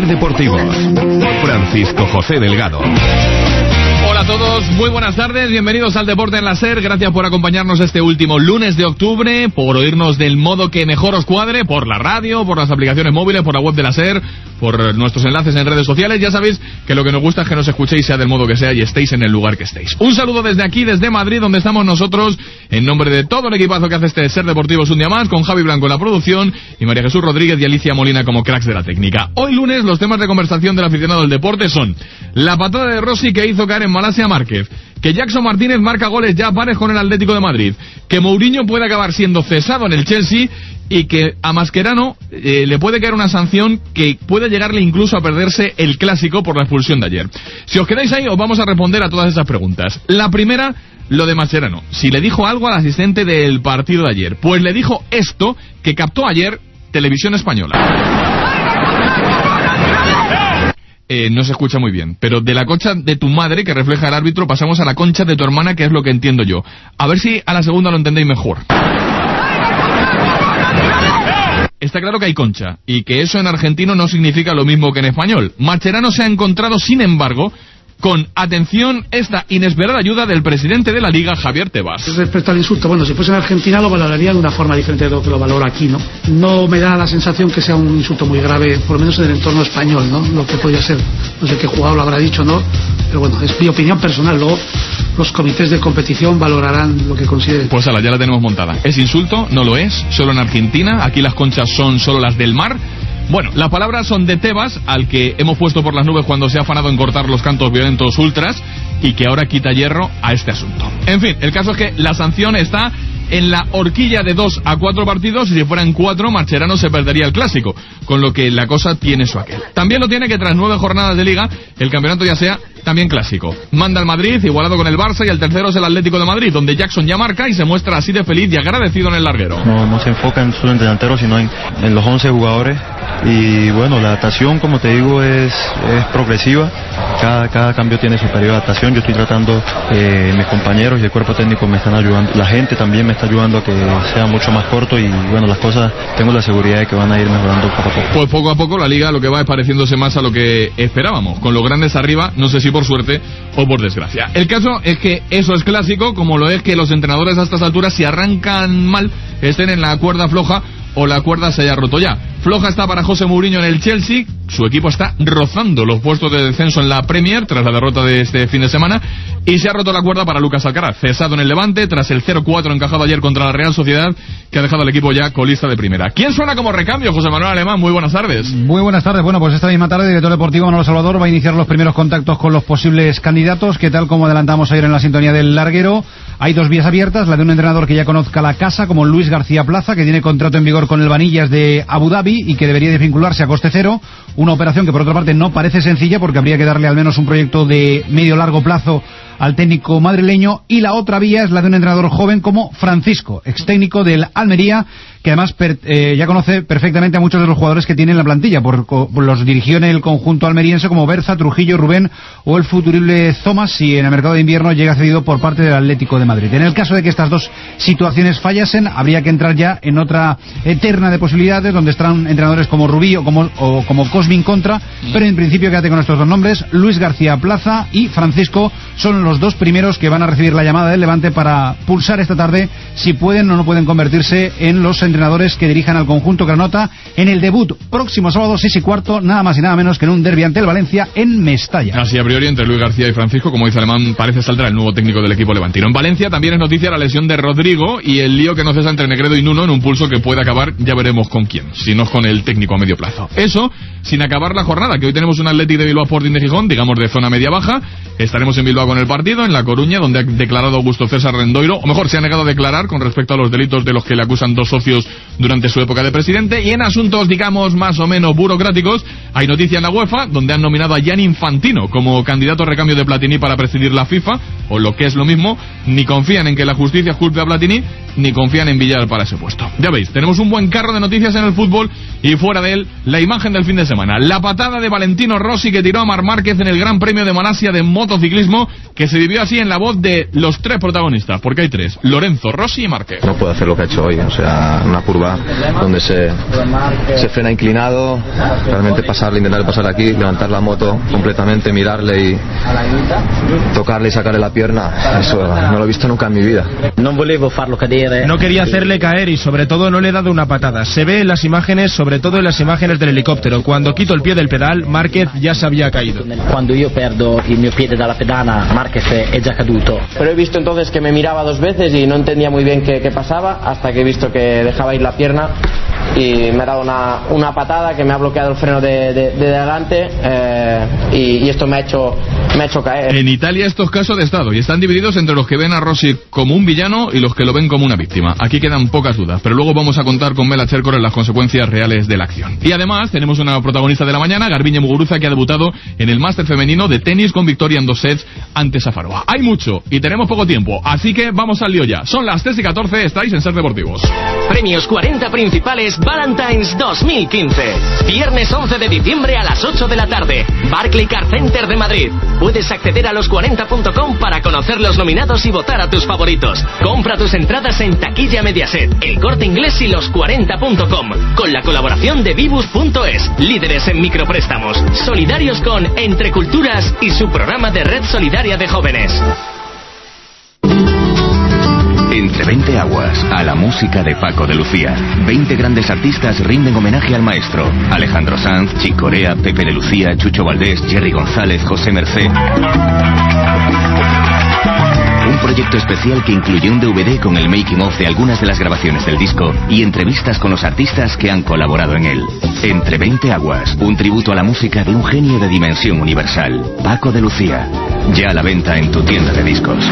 Ser Deportivos. Francisco José Delgado. Hola a todos, muy buenas tardes, bienvenidos al Deporte en la SER, gracias por acompañarnos este último lunes de octubre, por oírnos del modo que mejor os cuadre, por la radio, por las aplicaciones móviles, por la web de la SER, por nuestros enlaces en redes sociales. Ya sabéis que lo que nos gusta es que nos escuchéis sea del modo que sea y estéis en el lugar que estéis. Un saludo desde aquí, desde Madrid, donde estamos nosotros, en nombre de todo el equipazo que hace este Ser Deportivos un día más, con Javi Blanco en la producción y María Jesús Rodríguez y Alicia Molina como cracks de la técnica. Hoy lunes los temas de conversación del aficionado del deporte son la patada de Rossi que hizo caer en Malasia a Márquez, que Jackson Martínez marca goles ya a pares con el Atlético de Madrid, que Mourinho puede acabar siendo cesado en el Chelsea y que a Mascherano le puede caer una sanción que puede llegarle incluso a perderse el Clásico por la expulsión de ayer. Si os quedáis ahí os vamos a responder a todas esas preguntas. La primera, lo de Mascherano. Si le dijo algo al asistente del partido de ayer, pues le dijo esto que captó ayer Televisión Española. No se escucha muy bien, pero de la concha de tu madre, que refleja el árbitro, pasamos a la concha de tu hermana, que es lo que entiendo yo. A ver si a la segunda lo entendéis mejor. Está claro que hay concha, y que eso en argentino no significa lo mismo que en español. Mascherano se ha encontrado, sin embargo, con, atención, esta inesperada ayuda del presidente de la Liga, Javier Tebas. Respecto al insulto, bueno, si fuese en Argentina lo valoraría de una forma diferente de lo que lo valoro aquí, ¿no? No me da la sensación que sea un insulto muy grave, por lo menos en el entorno español, ¿no? Lo que podría ser, no sé qué jugador lo habrá dicho, ¿no? Pero bueno, es mi opinión personal, luego los comités de competición valorarán lo que consideren. Pues ala, ya la tenemos montada. ¿Es insulto? No lo es, solo en Argentina, aquí las conchas son solo las del mar. Bueno, las palabras son de Tebas, al que hemos puesto por las nubes cuando se ha afanado en cortar los cantos violentos ultras y que ahora quita hierro a este asunto. En fin, el caso es que la sanción está en la horquilla de 2 a 4 partidos, y si fueran 4, Mascherano se perdería el Clásico, con lo que la cosa tiene su aquel. También lo tiene que tras 9 jornadas de Liga, el campeonato ya sea también Clásico. Manda el Madrid, igualado con el Barça, y el tercero es el Atlético de Madrid, donde Jackson ya marca y se muestra así de feliz y agradecido en el larguero. No se enfoca en su delantero, sino en los 11 jugadores. Y bueno, la adaptación, como te digo, es progresiva. Cada cambio tiene su periodo de adaptación. Yo estoy tratando, mis compañeros y el cuerpo técnico me están ayudando. La gente también me está ayudando a que sea mucho más corto, y bueno, las cosas tengo la seguridad de que van a ir mejorando poco a poco. Pues poco a poco la Liga lo que va es pareciéndose más a lo que esperábamos, con los grandes arriba, no sé si por suerte o por desgracia. El caso es que eso es Clásico, como lo es que los entrenadores a estas alturas, si arrancan mal, estén en la cuerda floja o la cuerda se haya roto ya. Floja está para José Mourinho en el Chelsea, su equipo está rozando los puestos de descenso en la Premier tras la derrota de este fin de semana, y se ha roto la cuerda para Lucas Alcaraz, cesado en el Levante tras el 0-4 encajado ayer contra la Real Sociedad, que ha dejado al equipo ya colista de primera. ¿Quién suena como recambio? José Manuel Alemán, muy buenas tardes. Muy buenas tardes. Bueno, pues esta misma tarde el director deportivo Manolo Salvador va a iniciar los primeros contactos con los posibles candidatos, que tal como adelantamos ayer en la sintonía del larguero, hay dos vías abiertas, la de un entrenador que ya conozca la casa, como Luis García Plaza, que tiene contrato en vigor con el Vanillas de Abu Dhabi y que debería desvincularse a coste cero, una operación que por otra parte no parece sencilla porque habría que darle al menos un proyecto de medio-largo plazo al técnico madrileño, y la otra vía es la de un entrenador joven como Francisco, ex técnico del Almería, que además ya conoce perfectamente a muchos de los jugadores que tiene en la plantilla, los dirigió en el conjunto almeriense como Berza, Trujillo, Rubén o el futurible Thomas, si en el mercado de invierno llega cedido por parte del Atlético de Madrid. En el caso de que estas dos situaciones fallasen, habría que entrar ya en otra eterna de posibilidades, donde estarán entrenadores como Rubí o como Cosmin Contra, pero en principio quédate con estos dos nombres, Luis García Plaza y Francisco, son los dos primeros que van a recibir la llamada del Levante para pulsar esta tarde si pueden o no pueden convertirse en los entrenadores que dirijan al conjunto granota en el debut próximo sábado 6:15, nada más y nada menos que en un derbi ante el Valencia en Mestalla. Así a priori entre Luis García y Francisco, como dice Alemán, parece saldrá el nuevo técnico del equipo levantino. En Valencia también es noticia la lesión de Rodrigo y el lío que no cesa entre Negredo y Nuno en un pulso que puede acabar, ya veremos con quién, si no es con el técnico a medio plazo. Eso sin acabar la jornada, que hoy tenemos un Athletic de Bilbao Sporting de Gijón, digamos de zona media-baja. Estaremos en Bilbao con el partido, en La Coruña, donde ha declarado Augusto César Rendoiro, o mejor, se ha negado a declarar con respecto a los delitos de los que le acusan dos socios durante su época de presidente. Y en asuntos, digamos, más o menos burocráticos, hay noticia en la UEFA, donde han nominado a Gianni Infantino como candidato a recambio de Platini para presidir la FIFA, o lo que es lo mismo, ni confían en que la justicia culpe a Platini, ni confían en Villar para ese puesto. Ya veis, tenemos un buen carro de noticias en el fútbol, y fuera de él, la imagen del fin de semana, la patada de Valentino Rossi que tiró a Marc Márquez en el Gran Premio de Malasia de motociclismo, que que se vivió así en la voz de los tres protagonistas, porque hay tres: Lorenzo, Rossi y Márquez. No puede hacer lo que ha hecho hoy, o sea, una curva donde se frena inclinado, realmente intentar pasar aquí, levantar la moto completamente, mirarle y tocarle y sacarle la pierna, eso no lo he visto nunca en mi vida. No quería hacerle caer y sobre todo no le he dado una patada. Se ve en las imágenes, sobre todo en las imágenes del helicóptero. Cuando quito el pie del pedal, Márquez ya se había caído. Cuando yo perdo el mio piede dalla pedana, Márquez è già caduto. Pero he visto entonces que me miraba dos veces y no entendía muy bien qué pasaba, hasta que he visto que dejaba ir la pierna y me ha dado una patada que me ha bloqueado el freno de delante, y esto me ha hecho caer. En Italia estos casos de estado y están divididos entre los que ven a Rossi como un villano y los que lo ven como una víctima. Aquí quedan pocas dudas, pero luego vamos a contar con Mela Chercor en las consecuencias reales de la acción. Y además tenemos una protagonista de la mañana, Garbiñe Muguruza, que ha debutado en el máster femenino de tenis con victoria en 2 sets ante Safarova. Hay mucho y tenemos poco tiempo, así que vamos al lío ya. Son las 3:14, estáis en Ser Deportivos. Premios 40 principales Valentine's 2015. Viernes 11 de diciembre a las 8 de la tarde. Barclaycard Center de Madrid. Puedes acceder a los40.com para conocer los nominados y votar a tus favoritos. Compra tus entradas en Taquilla Mediaset, El Corte Inglés y los40.com. Con la colaboración de Vivus.es, líderes en micropréstamos. Solidarios con Entre Culturas y su programa de Red Solidaria de Jóvenes. Entre 20 aguas, a la música de Paco de Lucía. 20 grandes artistas rinden homenaje al maestro. Alejandro Sanz, Chick Corea, Pepe de Lucía, Chucho Valdés, Jerry González, José Mercé. Un proyecto especial que incluye un DVD con el making of de algunas de las grabaciones del disco y entrevistas con los artistas que han colaborado en él. Entre 20 aguas, un tributo a la música de un genio de dimensión universal. Paco de Lucía. Ya a la venta en tu tienda de discos.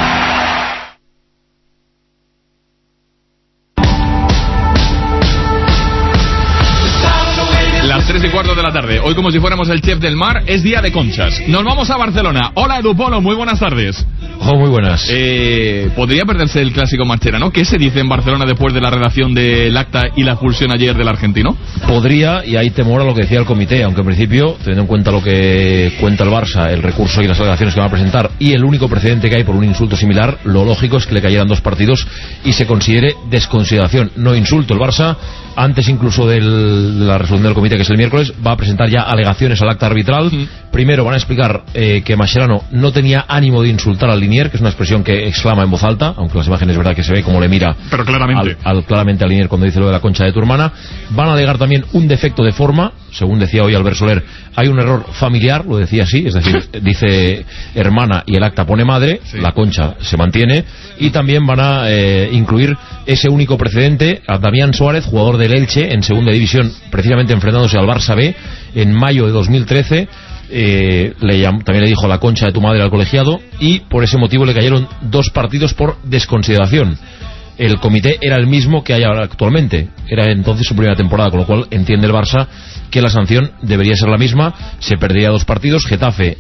Las 3:15 de la tarde. Hoy, como si fuéramos el chef del mar, es día de conchas. Nos vamos a Barcelona. Hola, Edu Polo, muy buenas tardes. Oh, muy buenas. ¿Podría perderse el clásico marcherano? ¿Qué se dice en Barcelona después de la redacción del acta y la expulsión ayer del argentino? Podría, y hay temor a lo que decía el comité, aunque en principio, teniendo en cuenta lo que cuenta el Barça, el recurso y las alegaciones que van a presentar, y el único precedente que hay por un insulto similar, lo lógico es que le cayeran 2 partidos y se considere desconsideración, no insulto. El Barça, antes incluso de la resolución del comité, que es el miércoles, va a presentar ya alegaciones al acta arbitral. Primero van a explicar que Mascherano no tenía ánimo de insultar al Linier, que es una expresión que exclama en voz alta, aunque las imágenes es verdad que se ve como le mira, pero claramente claramente al Linier cuando dice lo de la concha de tu hermana. Van a alegar también un defecto de forma, según decía hoy Albert Soler, hay un error familiar, lo decía así, es decir, dice hermana y el acta pone madre, sí. La concha se mantiene, y también van a incluir ese único precedente a Damián Suárez, jugador del Elche en segunda división, precisamente enfrentándose al Barça B en mayo de 2013. También le dijo la concha de tu madre al colegiado, y por ese motivo le cayeron 2 partidos por desconsideración. El comité era el mismo que hay ahora actualmente, era entonces su primera temporada, con lo cual entiende el Barça que la sanción debería ser la misma. Se perdería 2 partidos, Getafe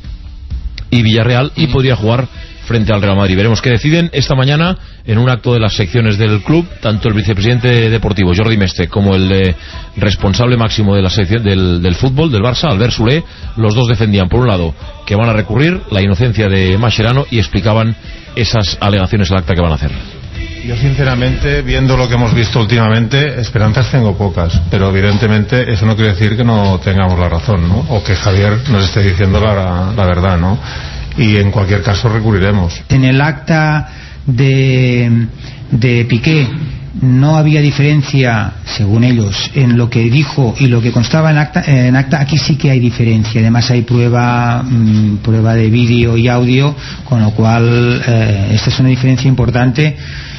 y Villarreal, y podría jugar frente al Real Madrid. Veremos qué deciden esta mañana en un acto de las secciones del club. Tanto el vicepresidente deportivo Jordi Mestre como el responsable máximo de la sección del fútbol del Barça, Albert Soler, los dos defendían por un lado que van a recurrir la inocencia de Mascherano y explicaban esas alegaciones al acta que van a hacer. Yo sinceramente, viendo lo que hemos visto últimamente, esperanzas tengo pocas, pero evidentemente eso no quiere decir que no tengamos la razón, ¿no? O que Javier nos esté diciendo la verdad, ¿no? Y en cualquier caso recurriremos. En el acta de Piqué no había diferencia, según ellos, en lo que dijo y lo que constaba en acta. Aquí sí que hay diferencia. Además hay prueba de vídeo y audio, con lo cual esta es una diferencia importante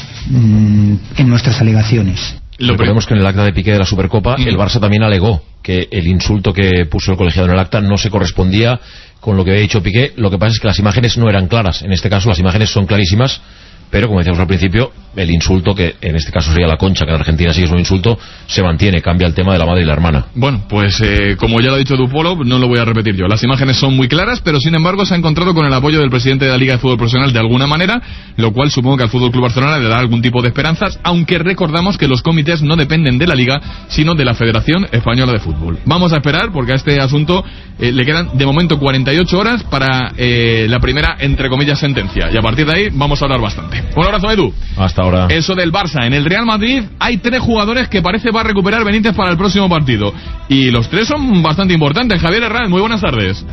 en nuestras alegaciones. Recordemos que en el acta de Piqué de la Supercopa el Barça también alegó que el insulto que puso el colegiado en el acta no se correspondía con lo que había dicho Piqué. Lo que pasa es que las imágenes no eran claras. En este caso las imágenes son clarísimas, pero como decíamos al principio, el insulto, que en este caso sería la concha, que en Argentina sí es un insulto, se mantiene, cambia el tema de la madre y la hermana. Bueno, pues como ya lo ha dicho Dupolo, no lo voy a repetir yo. Las imágenes son muy claras, pero sin embargo se ha encontrado con el apoyo del presidente de la Liga de Fútbol Profesional de alguna manera, lo cual supongo que al FC Barcelona le da algún tipo de esperanzas, aunque recordamos que los comités no dependen de la Liga, sino de la Federación Española de Fútbol. Vamos a esperar, porque a este asunto le quedan de momento 48 horas para la primera, entre comillas, sentencia, y a partir de ahí vamos a hablar bastante. Un abrazo, Edu. Hasta ahora. Eso del Barça. En el Real Madrid hay 3 jugadores que parece va a recuperar Benítez para el próximo partido, y los 3 son bastante importantes. Javier Herranz, muy buenas tardes.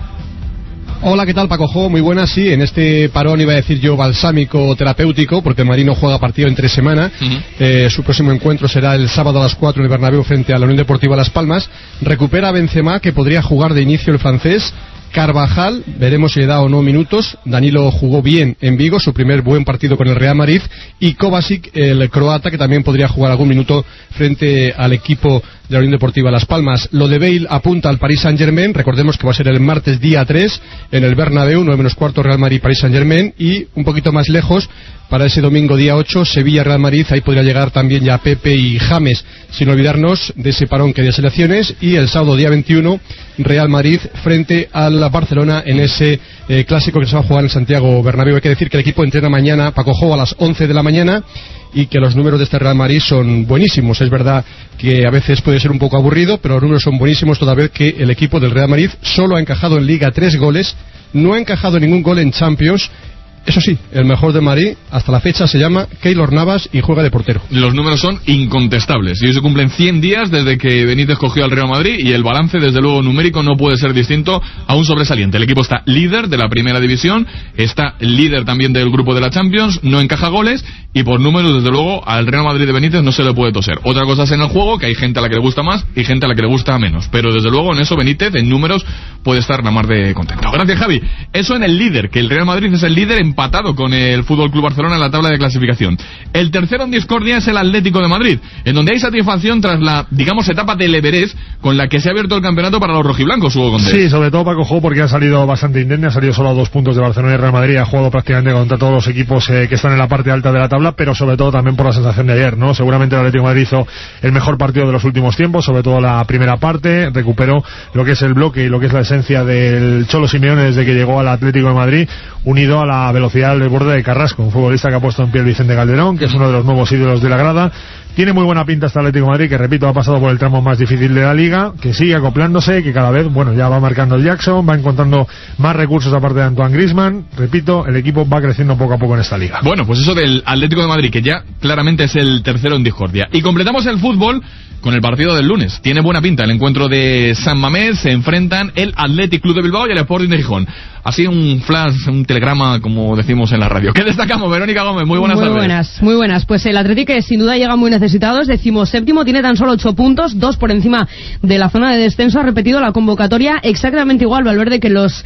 Hola, ¿qué tal, Paco Jo? Muy buenas, sí, en este parón iba a decir yo balsámico terapéutico, porque el Madrid no juega partido entre semana. Su próximo encuentro será el sábado a las 4 en el Bernabéu frente a la Unión Deportiva Las Palmas. Recupera Benzema, que podría jugar de inicio el francés. Carvajal, veremos si le da o no minutos. Danilo jugó bien en Vigo, su primer buen partido con el Real Madrid. Y Kovacic, el croata, que también podría jugar algún minuto frente al equipo de la Unión Deportiva Las Palmas. Lo de Bale apunta al Paris Saint-Germain. Recordemos que va a ser el martes día 3 en el Bernabéu, 9:15 Real Madrid-Paris Saint-Germain. Y un poquito más lejos, para ese domingo día 8, Sevilla-Real Madrid. Ahí podría llegar también ya Pepe y James, sin olvidarnos de ese parón que hay de selecciones. Y el sábado día 21, Real Madrid frente al Barcelona en ese clásico que se va a jugar en Santiago Bernabéu. Hay que decir que el equipo entrena mañana, Paco Jo, a las 11 de la mañana, y que los números de este Real Madrid son buenísimos. Es verdad que a veces puede ser un poco aburrido, pero los números son buenísimos, toda vez que el equipo del Real Madrid solo ha encajado en Liga 3 goles, no ha encajado ningún gol en Champions. Eso sí, el mejor de Madrid hasta la fecha se llama Keylor Navas y juega de portero. Los números son incontestables, y hoy se cumplen 100 días desde que Benítez cogió al Real Madrid, y el balance, desde luego, numérico no puede ser distinto a un sobresaliente. El equipo está líder de la primera división, está líder también del grupo de la Champions, no encaja goles, y por números, desde luego, al Real Madrid de Benítez no se le puede toser. Otra cosa es en el juego, que hay gente a la que le gusta más y gente a la que le gusta menos, pero desde luego en eso Benítez, en números, puede estar la mar de contento. Gracias, Javi. Eso en el líder, que el Real Madrid es el líder empatado con el FC Barcelona en la tabla de clasificación. El tercero en discordia es el Atlético de Madrid, en donde hay satisfacción tras la, digamos, etapa del Everest con la que se ha abierto el campeonato para los rojiblancos, Hugo Condés. Sí, sobre todo Paco Jo, porque ha salido bastante indemne, ha salido solo a 2 puntos de Barcelona y Real Madrid, ha jugado prácticamente contra todos los equipos que están en la parte alta de la tabla, pero sobre todo también por la sensación de ayer, ¿no? Seguramente el Atlético de Madrid hizo el mejor partido de los últimos tiempos, sobre todo la primera parte, recuperó lo que es el bloque y lo que es la esencia del Cholo Simeone desde que llegó al Atlético de Madrid, unido a la velocidad del borde de Carrasco, un futbolista que ha puesto en pie Vicente Calderón, que es uno de los nuevos ídolos de la grada. Tiene muy buena pinta este Atlético de Madrid, que repito, ha pasado por el tramo más difícil de la liga, que sigue acoplándose, que cada vez, bueno, ya va marcando el Jackson, va encontrando más recursos aparte de Antoine Griezmann. Repito, el equipo va creciendo poco a poco en esta liga. Bueno, pues eso del Atlético de Madrid, que ya claramente es el tercero en discordia. Y completamos el fútbol con el partido del lunes. Tiene buena pinta el encuentro de San Mamés. Se enfrentan el Athletic Club de Bilbao y el Sporting de Gijón. Así un flash, un telegrama, como decimos en la radio. ¿Qué destacamos, Verónica Gómez? Muy buenas tardes. Muy buenas. Pues el Athletic, sin duda, llega muy necesitado. Es 17º, tiene tan solo 8 puntos, 2 por encima de la zona de descenso. Ha repetido la convocatoria exactamente igual, Valverde, que los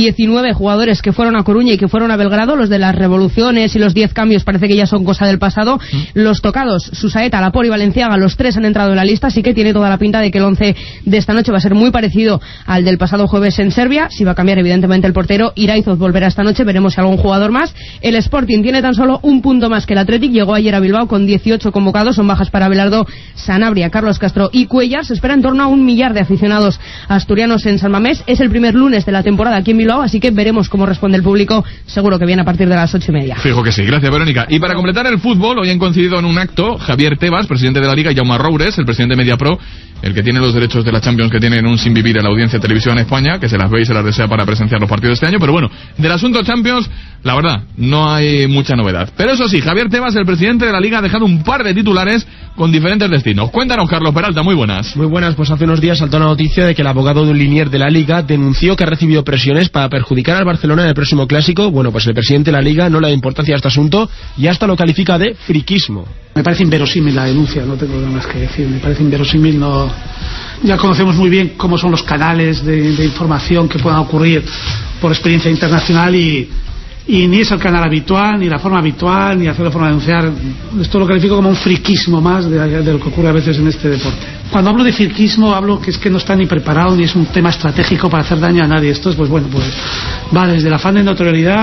19 jugadores que fueron a Coruña y que fueron a Belgrado. Los de las revoluciones y los 10 cambios parece que ya son cosa del pasado. Los tocados, Susaeta, Laporte y Valenciaga, los 3 han entrado en la lista, así que tiene toda la pinta de que el 11 de esta noche va a ser muy parecido al del pasado jueves en Serbia. Si va a cambiar, evidentemente, el portero. Iraizoz volverá esta noche, veremos si algún jugador más. El Sporting tiene tan solo un punto más que el Athletic, llegó ayer a Bilbao con 18 convocados, son bajas para Abelardo, Sanabria, Carlos Castro y Cuellar. Se espera en torno a 1 millar de aficionados asturianos en San Mamés. Es el primer lunes de la temporada aquí en Bilbao, así que veremos cómo responde el público, seguro que viene a partir de las 8:30. Fijo que sí, gracias, Verónica. Y para completar el fútbol, hoy han coincidido en un acto Javier Tebas, presidente de la Liga, y Jaume Roures, el presidente de Mediapro, el que tiene los derechos de la Champions que tienen un sin vivir en la audiencia de televisión en España, que se las ve y se las desea para presenciar los partidos de este año. Pero bueno, del asunto Champions, la verdad, no hay mucha novedad. Pero eso sí, Javier Tebas, el presidente de la Liga, ha dejado un par de titulares con diferentes destinos. Cuéntanos, Carlos Peralta, muy buenas. Muy buenas, pues hace unos días saltó la noticia de que el abogado de un linier de la Liga denunció que ha recibido presiones para perjudicar al Barcelona en el próximo clásico. Bueno, pues el presidente de la Liga no le da importancia a este asunto y hasta lo califica de friquismo. Me parece inverosímil la denuncia, no tengo nada más que decir. Me parece inverosímil, no. Ya conocemos muy bien cómo son los canales de información que puedan ocurrir por experiencia internacional y ni es el canal habitual, ni la forma habitual, ni hacer la forma de denunciar. Esto lo califico como un friquismo más de lo que ocurre a veces en este deporte. Cuando hablo de friquismo, hablo que es que no está ni preparado, ni es un tema estratégico para hacer daño a nadie. Esto es, pues bueno, pues va desde el afán de notoriedad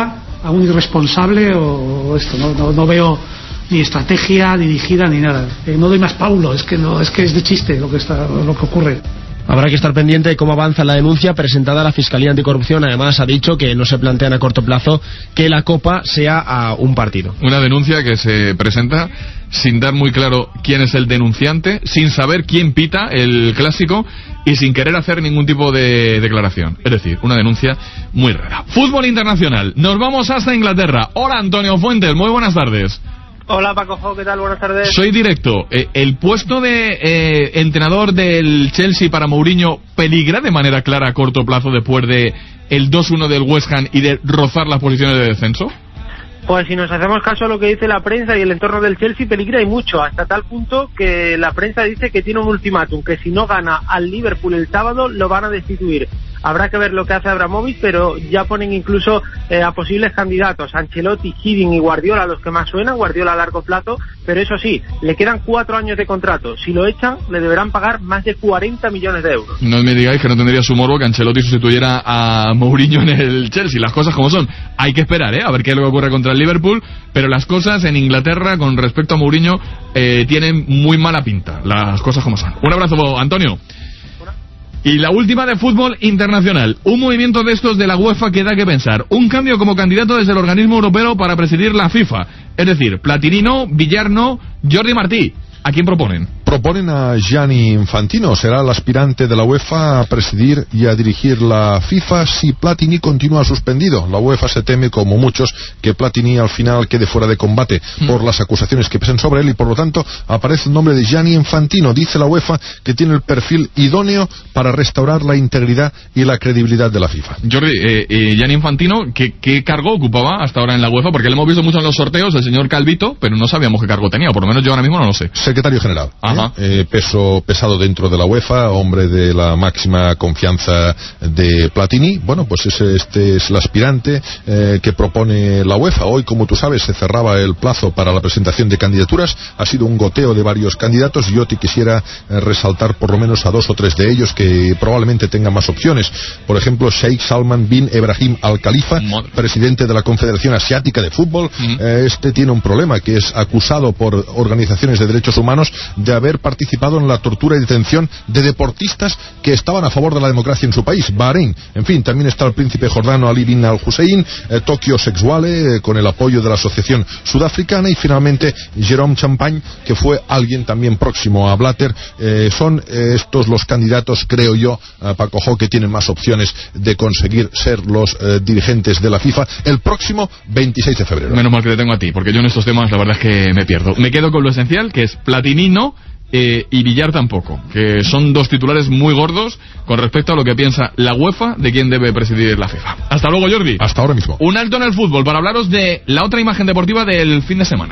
a un irresponsable o esto. No veo ni estrategia dirigida ni nada. No doy más Paulo, es que es de chiste lo que ocurre. Habrá que estar pendiente de cómo avanza la denuncia presentada a la Fiscalía Anticorrupción. Además, ha dicho que no se plantean a corto plazo que la Copa sea a un partido. Una denuncia que se presenta sin dar muy claro quién es el denunciante, sin saber quién pita el clásico y sin querer hacer ningún tipo de declaración. Es decir, una denuncia muy rara. Fútbol internacional. Nos vamos hasta Inglaterra. Hola, Antonio Fuentes. Muy buenas tardes. Hola Paco, ¿qué tal? Buenas tardes. Soy directo. ¿El puesto de entrenador del Chelsea para Mourinho peligra de manera clara a corto plazo después de el 2-1 del West Ham y de rozar las posiciones de descenso? Pues si nos hacemos caso a lo que dice la prensa y el entorno del Chelsea, peligra y mucho, hasta tal punto que la prensa dice que tiene un ultimátum, que si no gana al Liverpool el sábado lo van a destituir. Habrá que ver lo que hace Abramovich, pero ya ponen incluso a posibles candidatos, Ancelotti, Hiddink y Guardiola, los que más suenan, Guardiola a largo plazo, pero eso sí, le quedan 4 años de contrato. Si lo echan, le deberán pagar más de 40 millones de euros. No me digáis que no tendría su morbo que Ancelotti sustituyera a Mourinho en el Chelsea. Las cosas como son. Hay que esperar, a ver qué es lo que ocurre contra el Liverpool, pero las cosas en Inglaterra con respecto a Mourinho tienen muy mala pinta. Las cosas como son. Un abrazo, Antonio. Y la última de fútbol internacional. Un movimiento de estos de la UEFA que da que pensar. Un cambio como candidato desde el organismo europeo para presidir la FIFA. Es decir, Platini no, Villar no, Jordi Martí. ¿A quién proponen? Proponen a Gianni Infantino, será el aspirante de la UEFA a presidir y a dirigir la FIFA si Platini continúa suspendido. La UEFA se teme, como muchos, que Platini al final quede fuera de combate por las acusaciones que pesan sobre él y por lo tanto aparece el nombre de Gianni Infantino. Dice la UEFA que tiene el perfil idóneo para restaurar la integridad y la credibilidad de la FIFA. Jordi, Gianni Infantino, ¿qué cargo ocupaba hasta ahora en la UEFA? Porque le hemos visto mucho en los sorteos, el señor Calvito, pero no sabíamos qué cargo tenía, por lo menos yo ahora mismo no lo sé. Secretario general. Peso pesado dentro de la UEFA, hombre de la máxima confianza de Platini. Bueno, pues este es el aspirante que propone la UEFA. Hoy, como tú sabes, se cerraba el plazo para la presentación de candidaturas. Ha sido un goteo de varios candidatos. Yo te quisiera resaltar por lo menos a 2 o 3 de ellos que probablemente tengan más opciones. Por ejemplo, Sheikh Salman bin Ebrahim Al Khalifa, presidente de la Confederación Asiática de Fútbol. Este tiene un problema, que es acusado por organizaciones de derechos humanos de haber participado en la tortura y detención de deportistas que estaban a favor de la democracia en su país, Bahrein. En fin, también está el príncipe jordano Ali bin Al-Hussein, Tokio Sexuale, con el apoyo de la Asociación Sudafricana, y finalmente Jérôme Champagne, que fue alguien también próximo a Blatter. Son estos los candidatos, creo yo, Paco Jo, que tienen más opciones de conseguir ser los dirigentes de la FIFA el próximo 26 de febrero. Menos mal que te tengo a ti, porque yo en estos temas la verdad es que me pierdo. Me quedo con lo esencial, que es Platini no, y Villar tampoco, que son 2 titulares muy gordos con respecto a lo que piensa la UEFA de quién debe presidir la FIFA. Hasta luego, Jordi. Hasta ahora mismo. Un alto en el fútbol para hablaros de la otra imagen deportiva del fin de semana.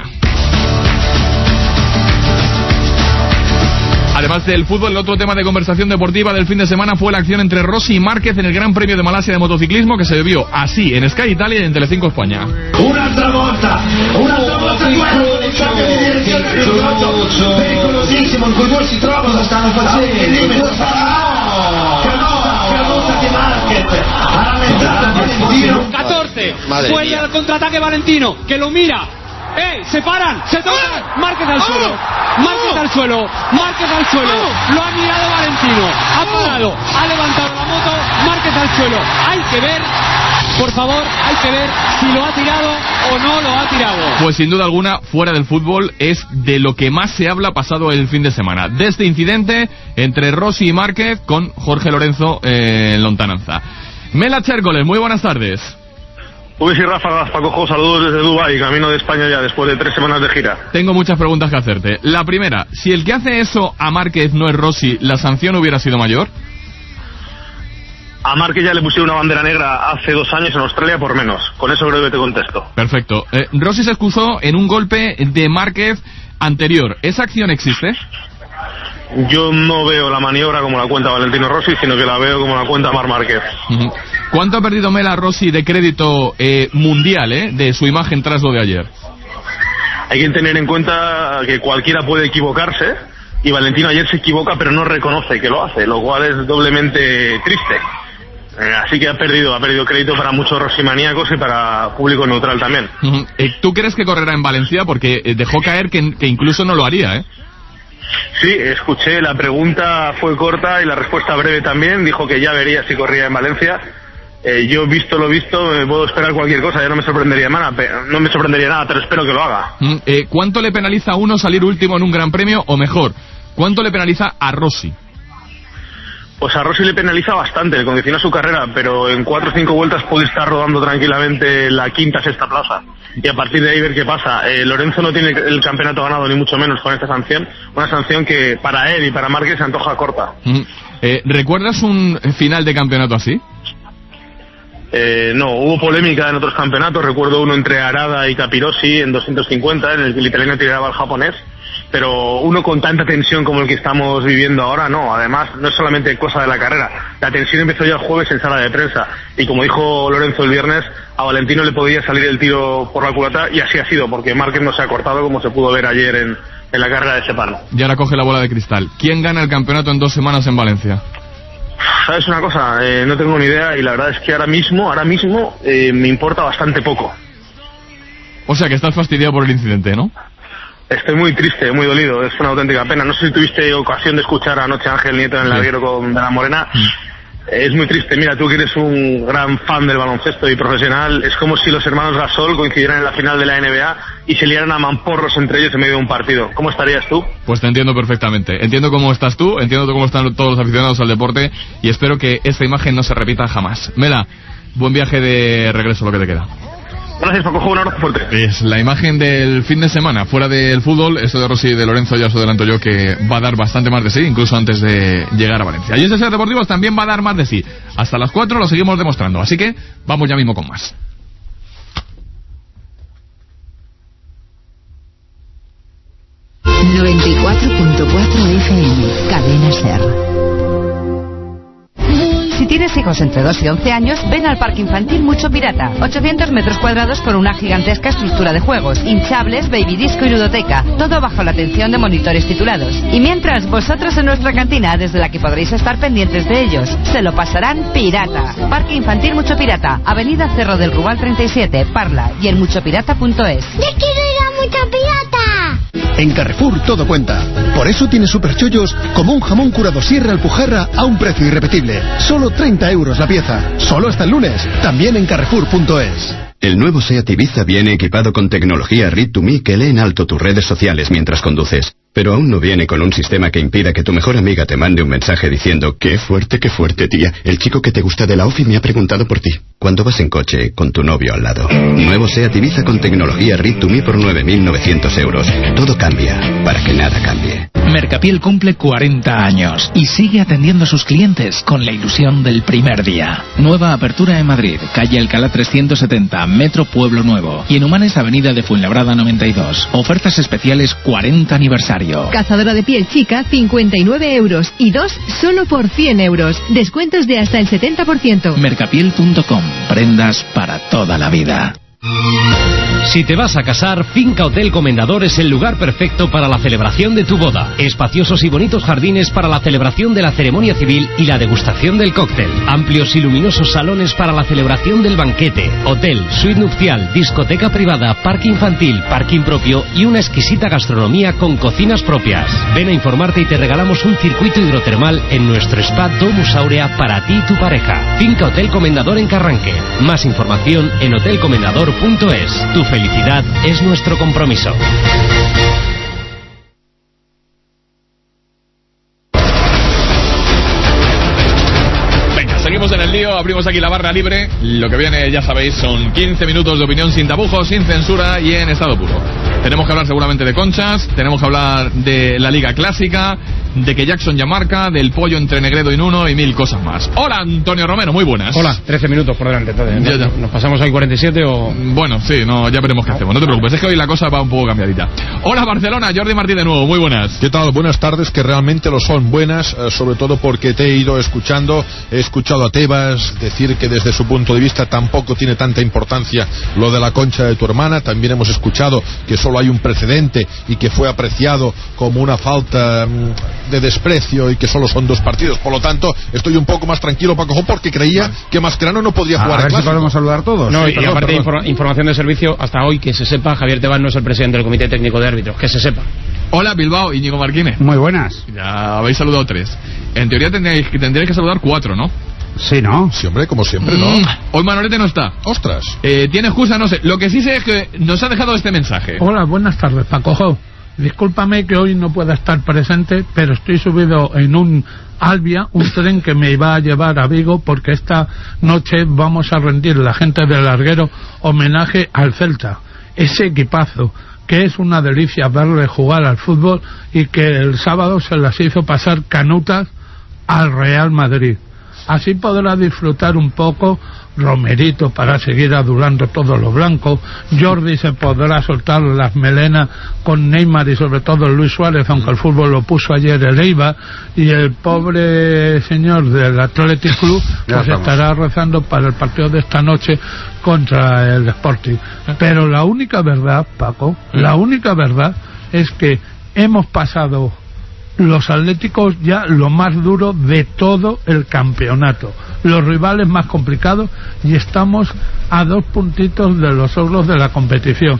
Además del fútbol, el otro tema de conversación deportiva del fin de semana fue la acción entre Rossi y Márquez en el Gran Premio de Malasia de motociclismo, que se vio así en Sky Italia y en Telecinco España. Un'altra volta quello del cambio di direzione pericolosissimo in cui due si trovano, stanno facendo Carusa che Márquez a rallentare Valentino 14, vuelve al contraataque Valentino que lo mira. Se paran, se tocan, Márquez al suelo, Márquez al suelo, Márquez al suelo, lo ha mirado Valentino, ha parado, ha levantado la moto, Márquez al suelo. Hay que ver, por favor, hay que ver si lo ha tirado o no lo ha tirado. Pues sin duda alguna, fuera del fútbol, es de lo que más se habla pasado el fin de semana, de este incidente entre Rossi y Márquez con Jorge Lorenzo en lontananza. Mela Chércoles, muy buenas tardes. Uy, sí, Rafa, Paco Jo, saludos desde Dubái, camino de España ya, después de 3 semanas de gira. Tengo muchas preguntas que hacerte. La primera, si el que hace eso a Márquez no es Rossi, ¿la sanción hubiera sido mayor? A Márquez ya le pusieron una bandera negra hace 2 años en Australia por menos. Con eso creo que te contesto. Perfecto. Rossi se excusó en un golpe de Márquez anterior. ¿Esa acción existe? Yo no veo la maniobra como la cuenta Valentino Rossi, sino que la veo como la cuenta Marc Márquez. ¿Cuánto ha perdido Mela Rossi de crédito mundial de su imagen tras lo de ayer? Hay que tener en cuenta que cualquiera puede equivocarse, y Valentino ayer se equivoca pero no reconoce que lo hace, lo cual es doblemente triste. Así que ha perdido crédito para muchos rosimaníacos y para público neutral también. ¿Tú crees que correrá en Valencia? Porque dejó caer que incluso no lo haría, ¿eh? Sí, escuché, la pregunta fue corta y la respuesta breve también. Dijo que ya vería si corría en Valencia. Yo, visto lo visto, puedo esperar cualquier cosa. Ya no me sorprendería nada, pero espero que lo haga. ¿Cuánto le penaliza a uno salir último en un Gran Premio? O mejor, ¿cuánto le penaliza a Rossi? Pues a Rossi le penaliza bastante, le condiciona su carrera, pero en 4 o 5 vueltas puede estar rodando tranquilamente la quinta, sexta plaza. Y a partir de ahí ver qué pasa. Lorenzo no tiene el campeonato ganado, ni mucho menos con esta sanción. Una sanción que para él y para Márquez se antoja corta. ¿Recuerdas un final de campeonato así? No, hubo polémica en otros campeonatos. Recuerdo uno entre Arada y Capirossi en 250, en el que el italiano tiraba al japonés. Pero uno con tanta tensión como el que estamos viviendo ahora, no. Además, no es solamente cosa de la carrera. La tensión empezó ya el jueves en sala de prensa. Y como dijo Lorenzo el viernes, a Valentino le podía salir el tiro por la culata, y así ha sido, porque Márquez no se ha cortado, como se pudo ver ayer en la carrera de Sepang. Y ahora coge la bola de cristal. ¿Quién gana el campeonato en 2 semanas en Valencia? ¿Sabes una cosa? No tengo ni idea, y la verdad es que ahora mismo me importa bastante poco. O sea que estás fastidiado por el incidente, ¿no? Estoy muy triste, muy dolido, es una auténtica pena. No sé si tuviste ocasión de escuchar anoche a Ángel Nieto en el larguero con De la Morena. Es muy triste. Mira, tú que eres un gran fan del baloncesto y profesional, es como si los hermanos Gasol coincidieran en la final de la NBA y se liaran a mamporros entre ellos en medio de un partido. ¿Cómo estarías tú? Pues te entiendo perfectamente. Entiendo cómo estás tú, entiendo cómo están todos los aficionados al deporte, y espero que esta imagen no se repita jamás. Mela, buen viaje de regreso lo que te queda. Gracias, Paco. Un abrazo fuerte. Es la imagen del fin de semana, fuera del fútbol. Esto de Rossi y de Lorenzo ya os adelanto yo que va a dar bastante más de sí, incluso antes de llegar a Valencia. Y este Ser Deportivos también va a dar más de sí. Hasta las 4 lo seguimos demostrando, así que vamos ya mismo con más. ...94.4 FM, Cadena Ser. Si tienes hijos entre 2 y 11 años, ven al Parque Infantil Mucho Pirata. 800 metros cuadrados con una gigantesca estructura de juegos, hinchables, baby disco y ludoteca. Todo bajo la atención de monitores titulados. Y mientras, vosotros en nuestra cantina, desde la que podréis estar pendientes de ellos. Se lo pasarán pirata. Parque Infantil Mucho Pirata, Avenida Cerro del Rubal 37, Parla, y en muchopirata.es. ¡Yo quiero ir a Mucho Pirata! En Carrefour todo cuenta. Por eso tienes superchollos como un jamón curado Sierra Alpujarra a un precio irrepetible. Solo 30 euros la pieza. Solo hasta el lunes. También en Carrefour.es. El nuevo SEAT Ibiza viene equipado con tecnología Read2Me que lee en alto tus redes sociales mientras conduces. Pero aún no viene con un sistema que impida que tu mejor amiga te mande un mensaje diciendo qué fuerte, tía. El chico que te gusta de la OFI me ha preguntado por ti. Cuando vas en coche con tu novio al lado. Nuevo SEAT Ibiza con tecnología Read2Me por 9.900 euros. Todo cambia para que nada cambie. Mercapiel cumple 40 años y sigue atendiendo a sus clientes con la ilusión del primer día. Nueva apertura en Madrid, calle Alcalá 370, Metro Pueblo Nuevo. Y en Humanes, avenida de Fuenlabrada 92. Ofertas especiales 40 aniversario. Cazadora de piel chica, 59 euros. Y 2 solo por 100 euros. Descuentos de hasta el 70%. Mercapiel.com. Prendas para toda la vida. Si te vas a casar, Finca Hotel Comendador es el lugar perfecto para la celebración de tu boda. Espaciosos y bonitos jardines para la celebración de la ceremonia civil y la degustación del cóctel. Amplios y luminosos salones para la celebración del banquete. Hotel, suite nupcial, discoteca privada, parque infantil, parking propio y una exquisita gastronomía con cocinas propias. Ven a informarte y te regalamos un circuito hidrotermal en nuestro spa Domus Aurea para ti y tu pareja. Finca Hotel Comendador en Carranque. Más información en hotelcomendador.es. Tu felicidad es nuestro compromiso. Venga, seguimos en el lío, abrimos aquí la barra libre. Lo que viene, ya sabéis, son 15 minutos de opinión sin tapujos, sin censura y en estado puro. Tenemos que hablar seguramente de conchas, tenemos que hablar de la Liga Clásica, de que Jackson ya marca, del pollo entre Negredo y Nuno y mil cosas más. Hola, Antonio Romero, muy buenas. Hola, 13 minutos por delante. Entonces, ya. ¿Nos pasamos hoy 47 o...? Bueno, sí, no, ya veremos qué hacemos. No te preocupes, es que hoy la cosa va un poco cambiadita. Hola, Barcelona, Jordi Martí de nuevo, muy buenas. ¿Qué tal? Buenas tardes, que realmente lo son buenas, sobre todo porque te he ido escuchando. He escuchado a Tebas decir que desde su punto de vista tampoco tiene tanta importancia lo de la concha de tu hermana. También hemos escuchado que solo solo hay un precedente y que fue apreciado como una falta de desprecio y que solo son 2 partidos. Por lo tanto, estoy un poco más tranquilo, Paco, porque creía que Mascherano no podía jugar a ver si podemos saludar todos. No, sí, y aparte información de servicio, hasta hoy que se sepa, Javier Tebas no es el presidente del Comité Técnico de Árbitros, que se sepa. Hola Bilbao, Íñigo Marquínez. Muy buenas. Ya habéis saludado 3. En teoría tendríais que saludar 4, ¿no? Sí, ¿no? Sí, hombre, como siempre, ¿no? Hoy Manolete no está. ¡Ostras! Tiene excusa, no sé. Lo que sí sé es que nos ha dejado este mensaje. Hola, buenas tardes, Paco. Discúlpame que hoy no pueda estar presente, pero estoy subido en un Albia, un tren que me iba a llevar a Vigo, porque esta noche vamos a rendir la gente del larguero homenaje al Celta. Ese equipazo que es una delicia verle jugar al fútbol y que el sábado se las hizo pasar canutas al Real Madrid. Así podrá disfrutar un poco Romerito para seguir adulando todo lo blanco. Jordi se podrá soltar las melenas con Neymar y sobre todo Luis Suárez, aunque el fútbol lo puso ayer el Eibar, y el pobre señor del Athletic Club pues estará rezando para el partido de esta noche contra el Sporting. Pero la única verdad, Paco, la única verdad es que hemos pasado los atléticos ya lo más duro de todo el campeonato, los rivales más complicados, y estamos a 2 puntitos de los ogros de la competición.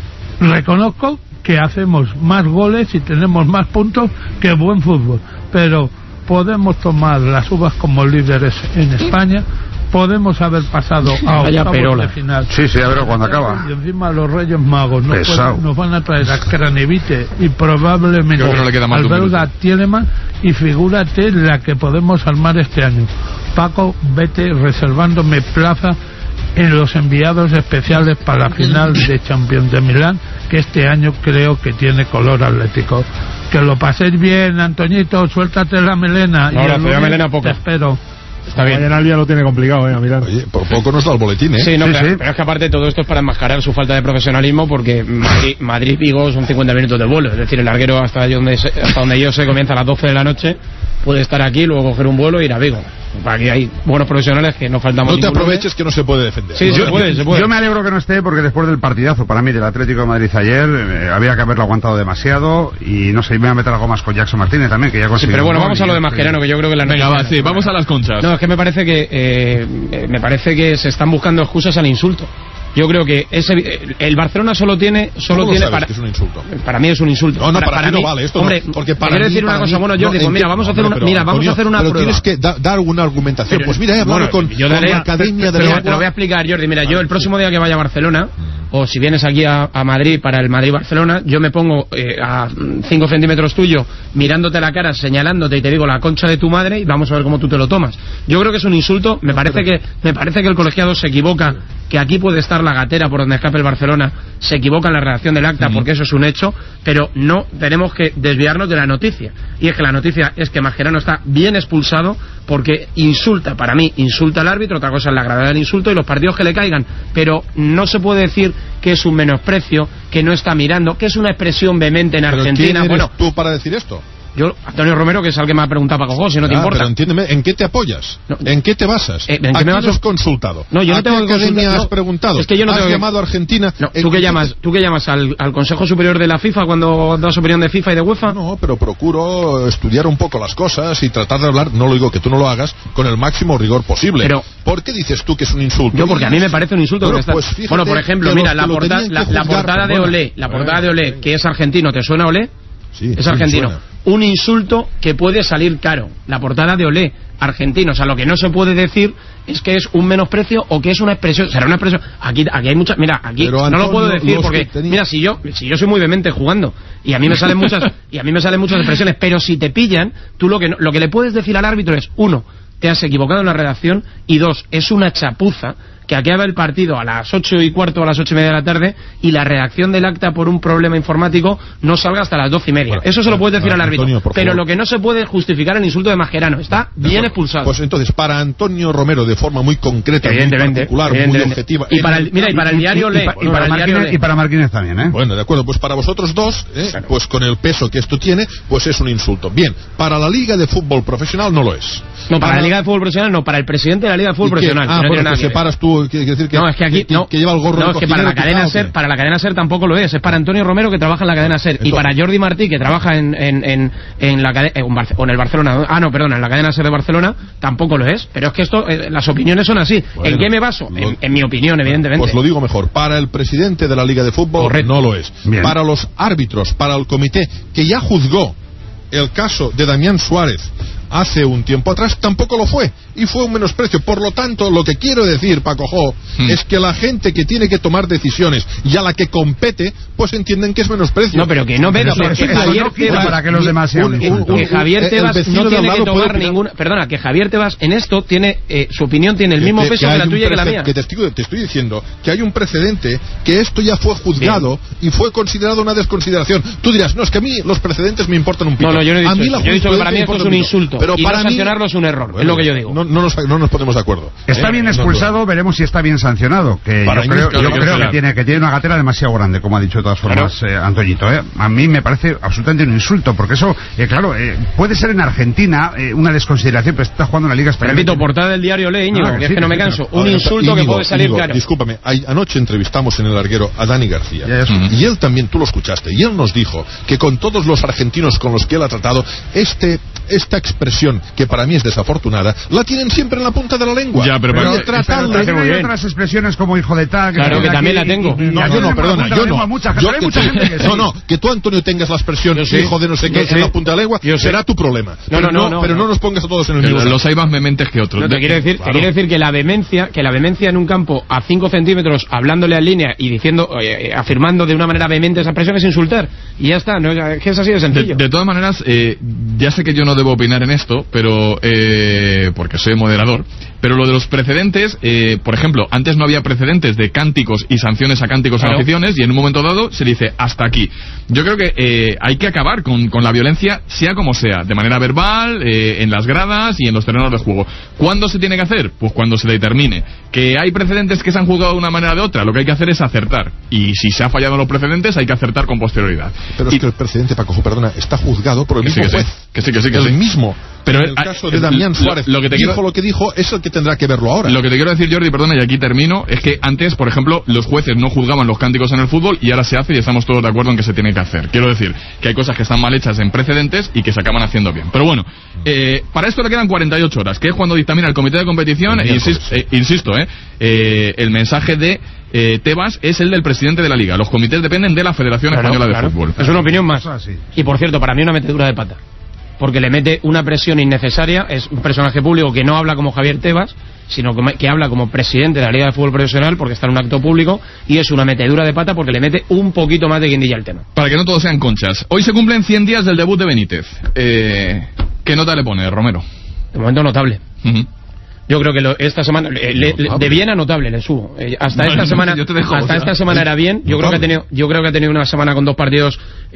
Reconozco que hacemos más goles y tenemos más puntos que buen fútbol, pero podemos tomar las uvas como líderes en España. Podemos haber pasado a octavos de final. Sí, a ver cuando acaba. Y encima los Reyes Magos nos van a traer a Cranevite y probablemente al belga Tielemans, y figúrate la que podemos armar este año. Paco, vete reservándome plaza en los enviados especiales para la final de Champions de Milán, que este año creo que tiene color atlético. Que lo paséis bien, Antoñito, suéltate la melena. No, la melena poco. Te espero. Está bien. En Albia lo tiene complicado, mirar. Oye, por poco nos da el boletín, Sí, no, pero es que aparte todo esto es para enmascarar su falta de profesionalismo, porque Madrid-Vigo son 50 minutos de vuelo. Es decir, el larguero hasta donde yo sé comienza a las 12 de la noche, puede estar aquí, luego coger un vuelo e ir a Vigo. Aquí hay buenos profesionales que no faltamos. No te aproveches que no se puede defender. Sí, se puede. Yo me alegro que no esté, porque después del partidazo para mí del Atlético de Madrid ayer, había que haberlo aguantado demasiado, y no sé, me voy a meter algo más con Jackson Martínez también, que ya consiguió. Sí, pero bueno, vamos a lo de Mascherano, que yo creo que la Venga, vamos a las conchas. No, es que me parece que se están buscando excusas al insulto. Yo creo que el Barcelona solo tiene para que es un insulto. Para mí es un insulto. No, para mí no vale esto. Hombre, no, porque quiero decir una cosa, bueno, Jordi, mira, vamos a hacer una pero prueba. Tienes que dar una argumentación. Pues mira, he hablado con la Academia de la Te lo voy a explicar, Jordi. Mira, yo el próximo día que vaya a Barcelona, o si vienes aquí a Madrid para el Madrid-Barcelona, yo me pongo a 5 centímetros tuyo, mirándote la cara, señalándote, y te digo la concha de tu madre, y vamos a ver cómo tú te lo tomas. Yo creo que es un insulto. Me parece que el colegiado se equivoca, que aquí puede estar la gatera por donde escape el Barcelona, se equivoca en la redacción del acta, porque eso es un hecho, pero no tenemos que desviarnos de la noticia, y es que la noticia es que Mascherano está bien expulsado porque insulta, para mí insulta al árbitro. Otra cosa es la gravedad del insulto y los partidos que le caigan, pero no se puede decir que es un menosprecio, que no está mirando, que es una expresión vehemente en Argentina. ¿Quién eres tú para decir esto? Yo, Antonio Romero, que es el que me ha preguntado Paco Jó, si no te importa. Pero entiéndeme, ¿en qué te apoyas? No, ¿en qué te basas? ¿En qué me baso? ¿Has consultado? No, yo no tengo ¿A qué academia has preguntado? Es que yo no ¿Has llamado a Argentina? No, ¿Tú qué llamas al Consejo Superior de la FIFA cuando das opinión de FIFA y de UEFA? No, pero procuro estudiar un poco las cosas y tratar de hablar, no lo digo que tú no lo hagas, con el máximo rigor posible. Pero, ¿por qué dices tú que es un insulto? Yo, porque a mí me parece un insulto. Bueno, pues fíjate, bueno, por ejemplo, mira, la portada de Olé, que es argentino, ¿te suena Olé? Sí, es argentino. Un insulto que puede salir caro. La portada de Olé, argentino. O sea, lo que no se puede decir es que es un menosprecio o que es una expresión. Será una expresión. Aquí hay muchas. Mira, aquí pero, Antonio, no lo puedo decir porque mira, si yo soy muy vehemente jugando y a mí me salen muchas expresiones, pero si te pillan, tú lo que le puedes decir al árbitro es: 1, te has equivocado en la redacción, y 2, es una chapuza que acaba el partido a las 8:15 o a las 8:30 de la tarde, y la redacción del acta por un problema informático no salga hasta las 12:30. Bueno, eso se lo puedes decir al árbitro. Antonio, pero lo que no se puede justificar el insulto de Mascherano. Está bien expulsado. Pues entonces, para Antonio Romero, de forma muy concreta, muy particular, muy objetiva. Y para el diario Olé. Y para Marquínez también, ¿eh? Bueno, de acuerdo, pues para vosotros dos, pues con el peso que esto tiene, pues es un insulto. Bien, para la Liga de Fútbol Profesional no lo es. No, para la Liga de Fútbol Profesional no, para el presidente de la Liga de Fútbol Profesional. Ah, porque te separas tú, quiere decir que... No, es que aquí... que lleva el gorro no, es que para la cadena SER, para la cadena SER tampoco lo es para Antonio Romero, que trabaja en la cadena SER, y para Jordi Martí, que trabaja en la cadena... o en el Barcelona... Ah, no, perdona, en la cadena SER de Barcelona, tampoco lo es. Pero es que esto, las opiniones son así. Bueno, ¿en qué me baso? En mi opinión, evidentemente. Pues lo digo mejor. Para el presidente de la Liga de Fútbol, correcto, no lo es. Bien. Para los árbitros, para el comité, que ya juzgó el caso de Damián Suárez hace un tiempo atrás, tampoco lo fue, y fue un menosprecio. Por lo tanto, lo que quiero decir, Paco Jo, es que la gente que tiene que tomar decisiones y a la que compete, pues entienden que es menosprecio. No, pero que no venga, que Javier Tebas, para que los demás sean que Javier Tebas no tiene que tomar ninguna... Perdona, que Javier Tebas en esto tiene, su opinión tiene el mismo peso que la tuya y que la mía. Que te estoy diciendo que hay un precedente, que esto ya fue juzgado y fue considerado una desconsideración. Tú dirás, no, es que a mí los precedentes me importan un pito. No, yo no he dicho a mí eso. Yo he dicho que para mí esto es un insulto. Pero y para no sancionarlo es un error, bueno, es lo que yo digo. No nos ponemos de acuerdo. Está bien expulsado, veremos si está bien sancionado. Que yo creo que tiene una gatera demasiado grande, como ha dicho de todas formas Antoñito. A mí me parece absolutamente un insulto, porque eso, claro, puede ser en Argentina una desconsideración, pero está jugando en la Liga Española. Repito, portada del diario Le, Íñigo, que es que no me canso. Un insulto que puede salir claro. Discúlpame, anoche entrevistamos en El Larguero a Dani García, y él también, tú lo escuchaste, y él nos dijo que con todos los argentinos con los que él ha tratado, esta expresión, que para mí es desafortunada, la tienen siempre en la punta de la lengua. Ya, pero hay otras expresiones como hijo de tal. Claro, que también la tengo. Yo no, perdona, yo no. Que tú, Antonio, tengas la expresión hijo de no sé qué en la punta de la lengua, será tu problema. Pero no nos pongas a todos en el mismo. Los hay más mementes que otros. Te quiero decir que la vehemencia en un campo a 5 centímetros, hablándole en línea y diciendo, afirmando de una manera vehemente esa expresión, es insultar. Y ya está, que es así de sencillo. De todas maneras, ya sé que yo no debo opinar en esto, pero porque soy moderador, pero lo de los precedentes, por ejemplo, antes no había precedentes de cánticos y sanciones a cánticos a aficiones, y en un momento dado se dice hasta aquí. Yo creo que hay que acabar con la violencia, sea como sea, de manera verbal, en las gradas y en los terrenos de juego. ¿Cuándo se tiene que hacer? Pues cuando se determine que hay precedentes que se han juzgado de una manera o de otra. Lo que hay que hacer es acertar, y si se ha fallado en los precedentes hay que acertar con posterioridad. Pero es que el precedente, Paco, perdona, está juzgado por el mismo juez. Que sí. El mismo. Pero en el caso de Damián Suárez, lo que dijo es el que tendrá que verlo ahora. Lo que te quiero decir, Jordi, perdona, y aquí termino, es que antes, por ejemplo, los jueces no juzgaban los cánticos en el fútbol, y ahora se hace y estamos todos de acuerdo en que se tiene que hacer. Quiero decir que hay cosas que están mal hechas en precedentes y que se acaban haciendo bien. Pero bueno, para esto le quedan 48 horas, que es cuando dictamina el comité de competición. Insisto, el mensaje de Tebas es el del presidente de la Liga. Los comités dependen de la Federación Española de Fútbol. Es una opinión más. Y por cierto, para mí una metedura de pata, porque le mete una presión innecesaria. Es un personaje público que no habla como Javier Tebas, sino que habla como presidente de la Liga de Fútbol Profesional, porque está en un acto público, y es una metedura de pata porque le mete un poquito más de guindilla al tema. Para que no todos sean conchas. Hoy se cumplen 100 días del debut de Benítez. ¿Qué nota le pone, Romero? De momento notable. Yo creo que esta semana de bien a notable le subo. Hasta esta semana era bien. Yo creo que ha tenido una semana con 2 partidos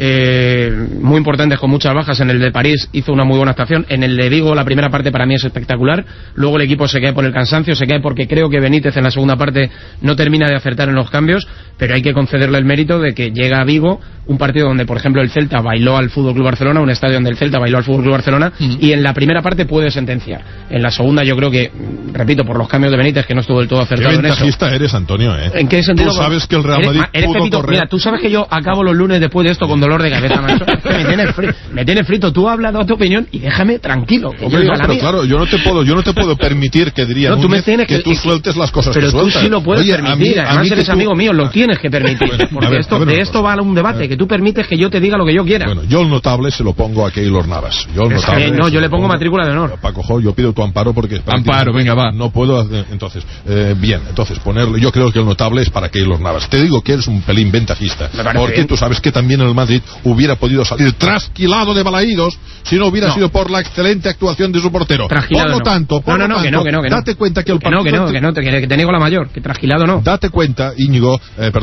muy importantes, con muchas bajas. En el de París hizo una muy buena actuación. En el de Vigo la primera parte para mí es espectacular. Luego el equipo se cae por el cansancio, se cae porque creo que Benítez en la segunda parte no termina de acertar en los cambios, pero hay que concederle el mérito de que llega a Vigo, un partido donde por ejemplo el Celta bailó al FC Barcelona, un estadio donde el Celta bailó al FC Barcelona, y en la primera parte puede sentenciar. En la segunda yo creo que, repito, por los cambios de Benítez, que no estuvo del todo acertado en eso. Qué ventajista eres, Antonio, ¿En qué sentido? Tú sabes que el Real Madrid pudo correr. Mira, tú sabes que yo acabo los lunes después de esto con dolor de cabeza, macho. Me tienes frito. Tú hablas, da tu opinión y déjame tranquilo. Pero claro, yo no te puedo permitir que diría que tú sueltes las cosas pero que sueltas. Pero tú sí lo puedes permitir. Además eres amigo mío, lo tienes que permitir. Porque de esto va un debate, que tú permites que yo te diga lo que yo quiera. Bueno, yo el notable se lo pongo a Keylor Navas. Yo le pongo matrícula de honor. Paco, yo pido tu amparo porque... Amparo, venga, va. No puedo... Entonces, ponerlo... Yo creo que el notable es para Keylor Navas. Te digo que eres un pelín ventajista. Porque tú sabes que también el Madrid hubiera podido salir trasquilado de Balaídos si no hubiera sido por la excelente actuación de su portero. Por lo tanto, date cuenta que el partido... Que te niego la mayor, que trasquilado no. Date cuenta, Íñigo,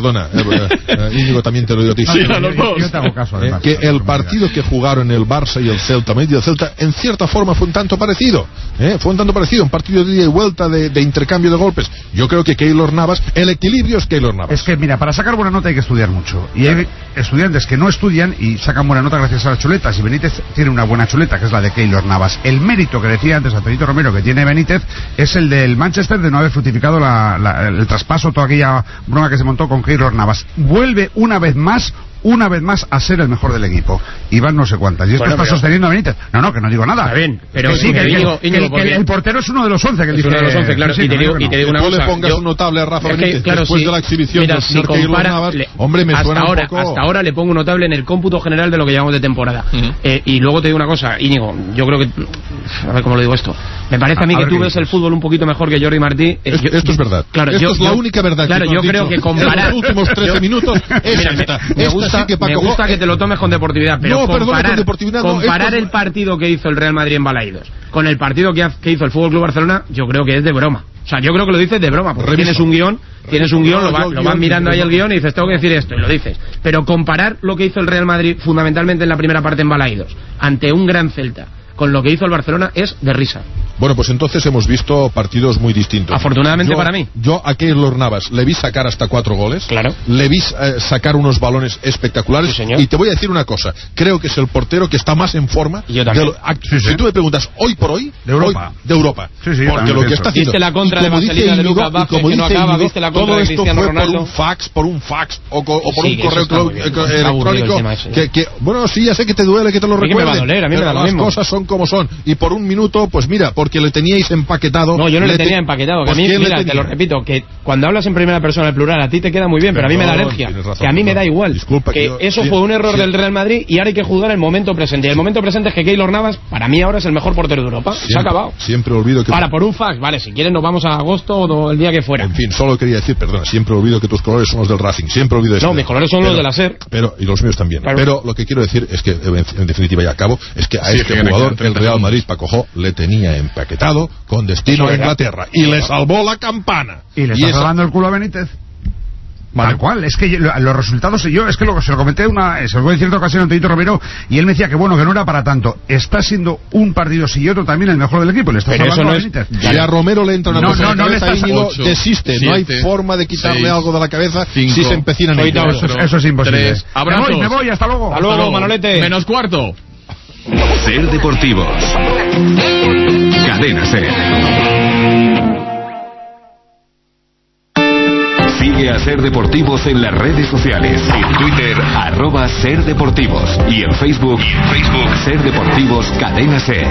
Íñigo también te lo digo a ti. Sí, a los dos. Yo te hago caso, además, que el partido que jugaron el Barça y el Celta, Madrid y el Celta, en cierta forma fue un tanto parecido. Un partido de ida y vuelta, de intercambio de golpes. Yo creo que Keylor Navas, el equilibrio es Keylor Navas. Es que, mira, para sacar buena nota hay que estudiar mucho. Y hay estudiantes que no estudian y sacan buena nota gracias a las chuletas. Y Benítez tiene una buena buena chuleta, que es la de Keylor Navas. El mérito que decía antes Antonio Romero que tiene Benítez es el del Manchester de no haber fructificado el traspaso, toda aquella broma que se montó con Keylor Navas. Vuelve una vez más a ser el mejor del equipo. Y van no sé cuántas. Y esto está sosteniendo a Benítez. No, que no digo nada. Está bien, pero que sí, el portero es uno de los 11 que es uno de los 11, claro. Y te digo una cosa. Le pongas un notable a Rafa Benítez después de la exhibición del señor Keylor Navas. Hombre, me suena un poco. Hasta ahora le pongo un notable en el cómputo general de lo que llevamos de temporada. Y luego te digo una cosa, Íñigo, yo creo que, a ver cómo lo digo esto, me parece a mí que tú ves el fútbol un poquito mejor que Jordi Martí. Esto es verdad. Claro, esto es la única verdad. Claro, yo creo que comparar en los últimos 13 minutos me gusta que te lo tomes con deportividad, pero comparar el partido que hizo el Real Madrid en Balaídos con el partido que hizo el Fútbol Club Barcelona, yo creo que es de broma. O sea, yo creo que lo dices de broma, porque tienes un guión, lo vas mirando ahí el guión y dices, tengo que decir esto, y lo dices. Pero comparar lo que hizo el Real Madrid fundamentalmente en la primera parte en Balaídos ante un gran Celta con lo que hizo el Barcelona es de risa. Bueno, pues entonces hemos visto partidos muy distintos. Afortunadamente para mí. Yo a Keylor Navas le vi sacar hasta 4 goles. Claro. Le vi sacar unos balones espectaculares. Sí, señor. Y te voy a decir una cosa. Creo que es el portero que está más en forma. Y yo también. Si tú me preguntas, hoy por hoy, de Europa. Sí, porque lo que está haciendo. Viste la contra de Marcelino de Lucas Vázquez que no acaba, viste la contra de Cristiano Ronaldo. Por un fax o por un correo electrónico. Bueno, sí, ya sé que te duele que te lo recuerde. A mí me da lo mismo. Las cosas son como son. Y por un minuto, pues mira, porque le teníais empaquetado. No, yo no le tenía empaquetado. Que a mí, mira, te lo repito, que cuando hablas en primera persona al plural, a ti te queda muy bien, pero a mí me da alergia. Que a mí me da igual. Disculpa, que eso fue un error del Real Madrid y ahora hay que juzgar el momento presente. Y el momento presente es que Keylor Navas, para mí ahora es el mejor portero de Europa. Se ha acabado. Siempre olvido que... por un fax, vale, si quieres nos vamos a agosto o el día que fuera. En fin, solo quería decir, perdona, siempre olvido que tus colores son los del Racing. Siempre olvido eso. No, mis colores son los de la SER. Y los míos también. Claro. Pero lo que quiero decir es que, en definitiva, y acabo, es que a este jugador, el Real Madrid, Pacojó, le tenía empaquetado con destino a Inglaterra y le salvó la campana. Y le está salvando el culo a Benítez. Tal cual, es que los resultados, se lo comenté se lo voy a decir en otra ocasión a Antonio Romero, y él me decía que bueno, que no era para tanto. Está siendo un partido sí y otro también el mejor del equipo, le está salvando a Benítez. Y a Romero le entra una cosa en la cabeza, Íñigo, desiste, 7, no hay forma de quitarle 6, algo de la cabeza 5, si se empecina en ello. Eso es imposible. 3, abrazos. Me voy, hasta luego. Hasta luego, Manolete. Menos cuarto. Ser Deportivos. Cadena SER. Sigue a Ser Deportivos en las redes sociales. En Twitter, @SerDeportivos. Y en Facebook, Ser Deportivos Cadena SER.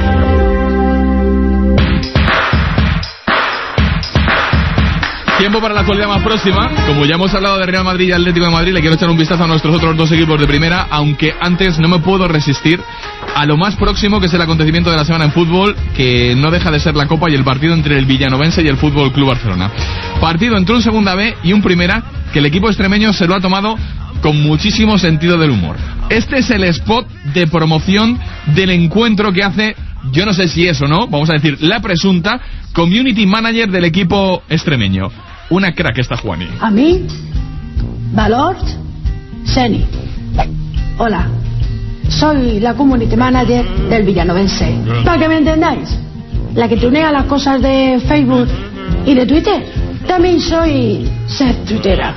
Tiempo para la actualidad más próxima. Como ya hemos hablado de Real Madrid y Atlético de Madrid, le quiero echar un vistazo a nuestros otros dos equipos de primera, aunque antes no me puedo resistir a lo más próximo, que es el acontecimiento de la semana en fútbol, que no deja de ser la Copa y el partido entre el Villanovense y el Fútbol Club Barcelona. Partido entre un Segunda B y un Primera, que el equipo extremeño se lo ha tomado con muchísimo sentido del humor. Este es el spot de promoción del encuentro que hace, yo no sé si es o no, vamos a decir, la presunta community manager del equipo extremeño. Una crack esta Juani. A mí, Valort Seni. Hola, soy la community manager del Villanovense. Para que me entendáis, la que tunea las cosas de Facebook y de Twitter. También soy ser tuitera.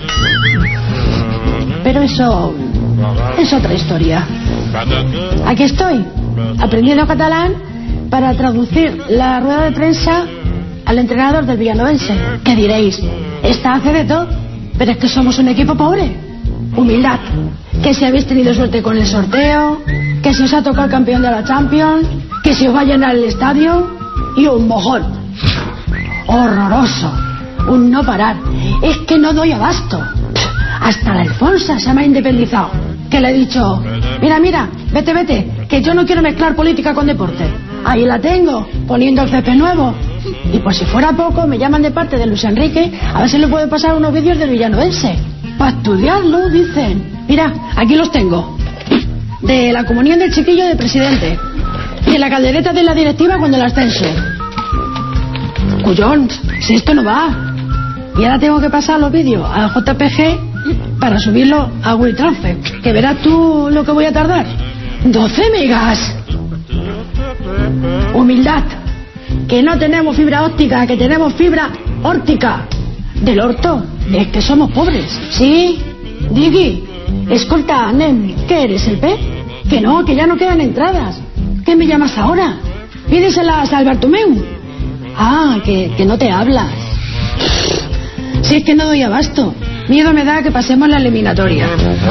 Pero eso es otra historia. Aquí estoy, aprendiendo catalán para traducir la rueda de prensa al entrenador del Villanovense. ¿Qué diréis? Esta hace de todo, pero es que somos un equipo pobre. Humildad. Que si habéis tenido suerte con el sorteo, que si os ha tocado el campeón de la Champions, que si os va a llenar el estadio, y un mojón. Horroroso. Un no parar. Es que no doy abasto. Hasta la Alfonsa se me ha independizado. Que le he dicho, mira, vete, que yo no quiero mezclar política con deporte. Ahí la tengo, poniendo el césped nuevo. Y por si fuera poco, me llaman de parte de Luis Enrique a ver si le puedo pasar unos vídeos del Villanovense. Para estudiarlo, dicen. Mira, aquí los tengo. De la comunión del chiquillo de presidente. De la caldereta de la directiva cuando el ascenso. Cuyón, si esto no va. Y ahora tengo que pasar los vídeos al JPG para subirlo a WeTransfer. Que verás tú lo que voy a tardar. 12 megas. Humildad. Que no tenemos fibra óptica, que tenemos fibra órtica. Del orto. Es que somos pobres. ¿Sí? Digui. Escolta, nen, ¿qué eres, el P? Que no, que ya no quedan entradas. ¿Qué me llamas ahora? Pídeselas a Bartomeu. Ah, que no te habla. Si es que no doy abasto. Miedo me da que pasemos la eliminatoria.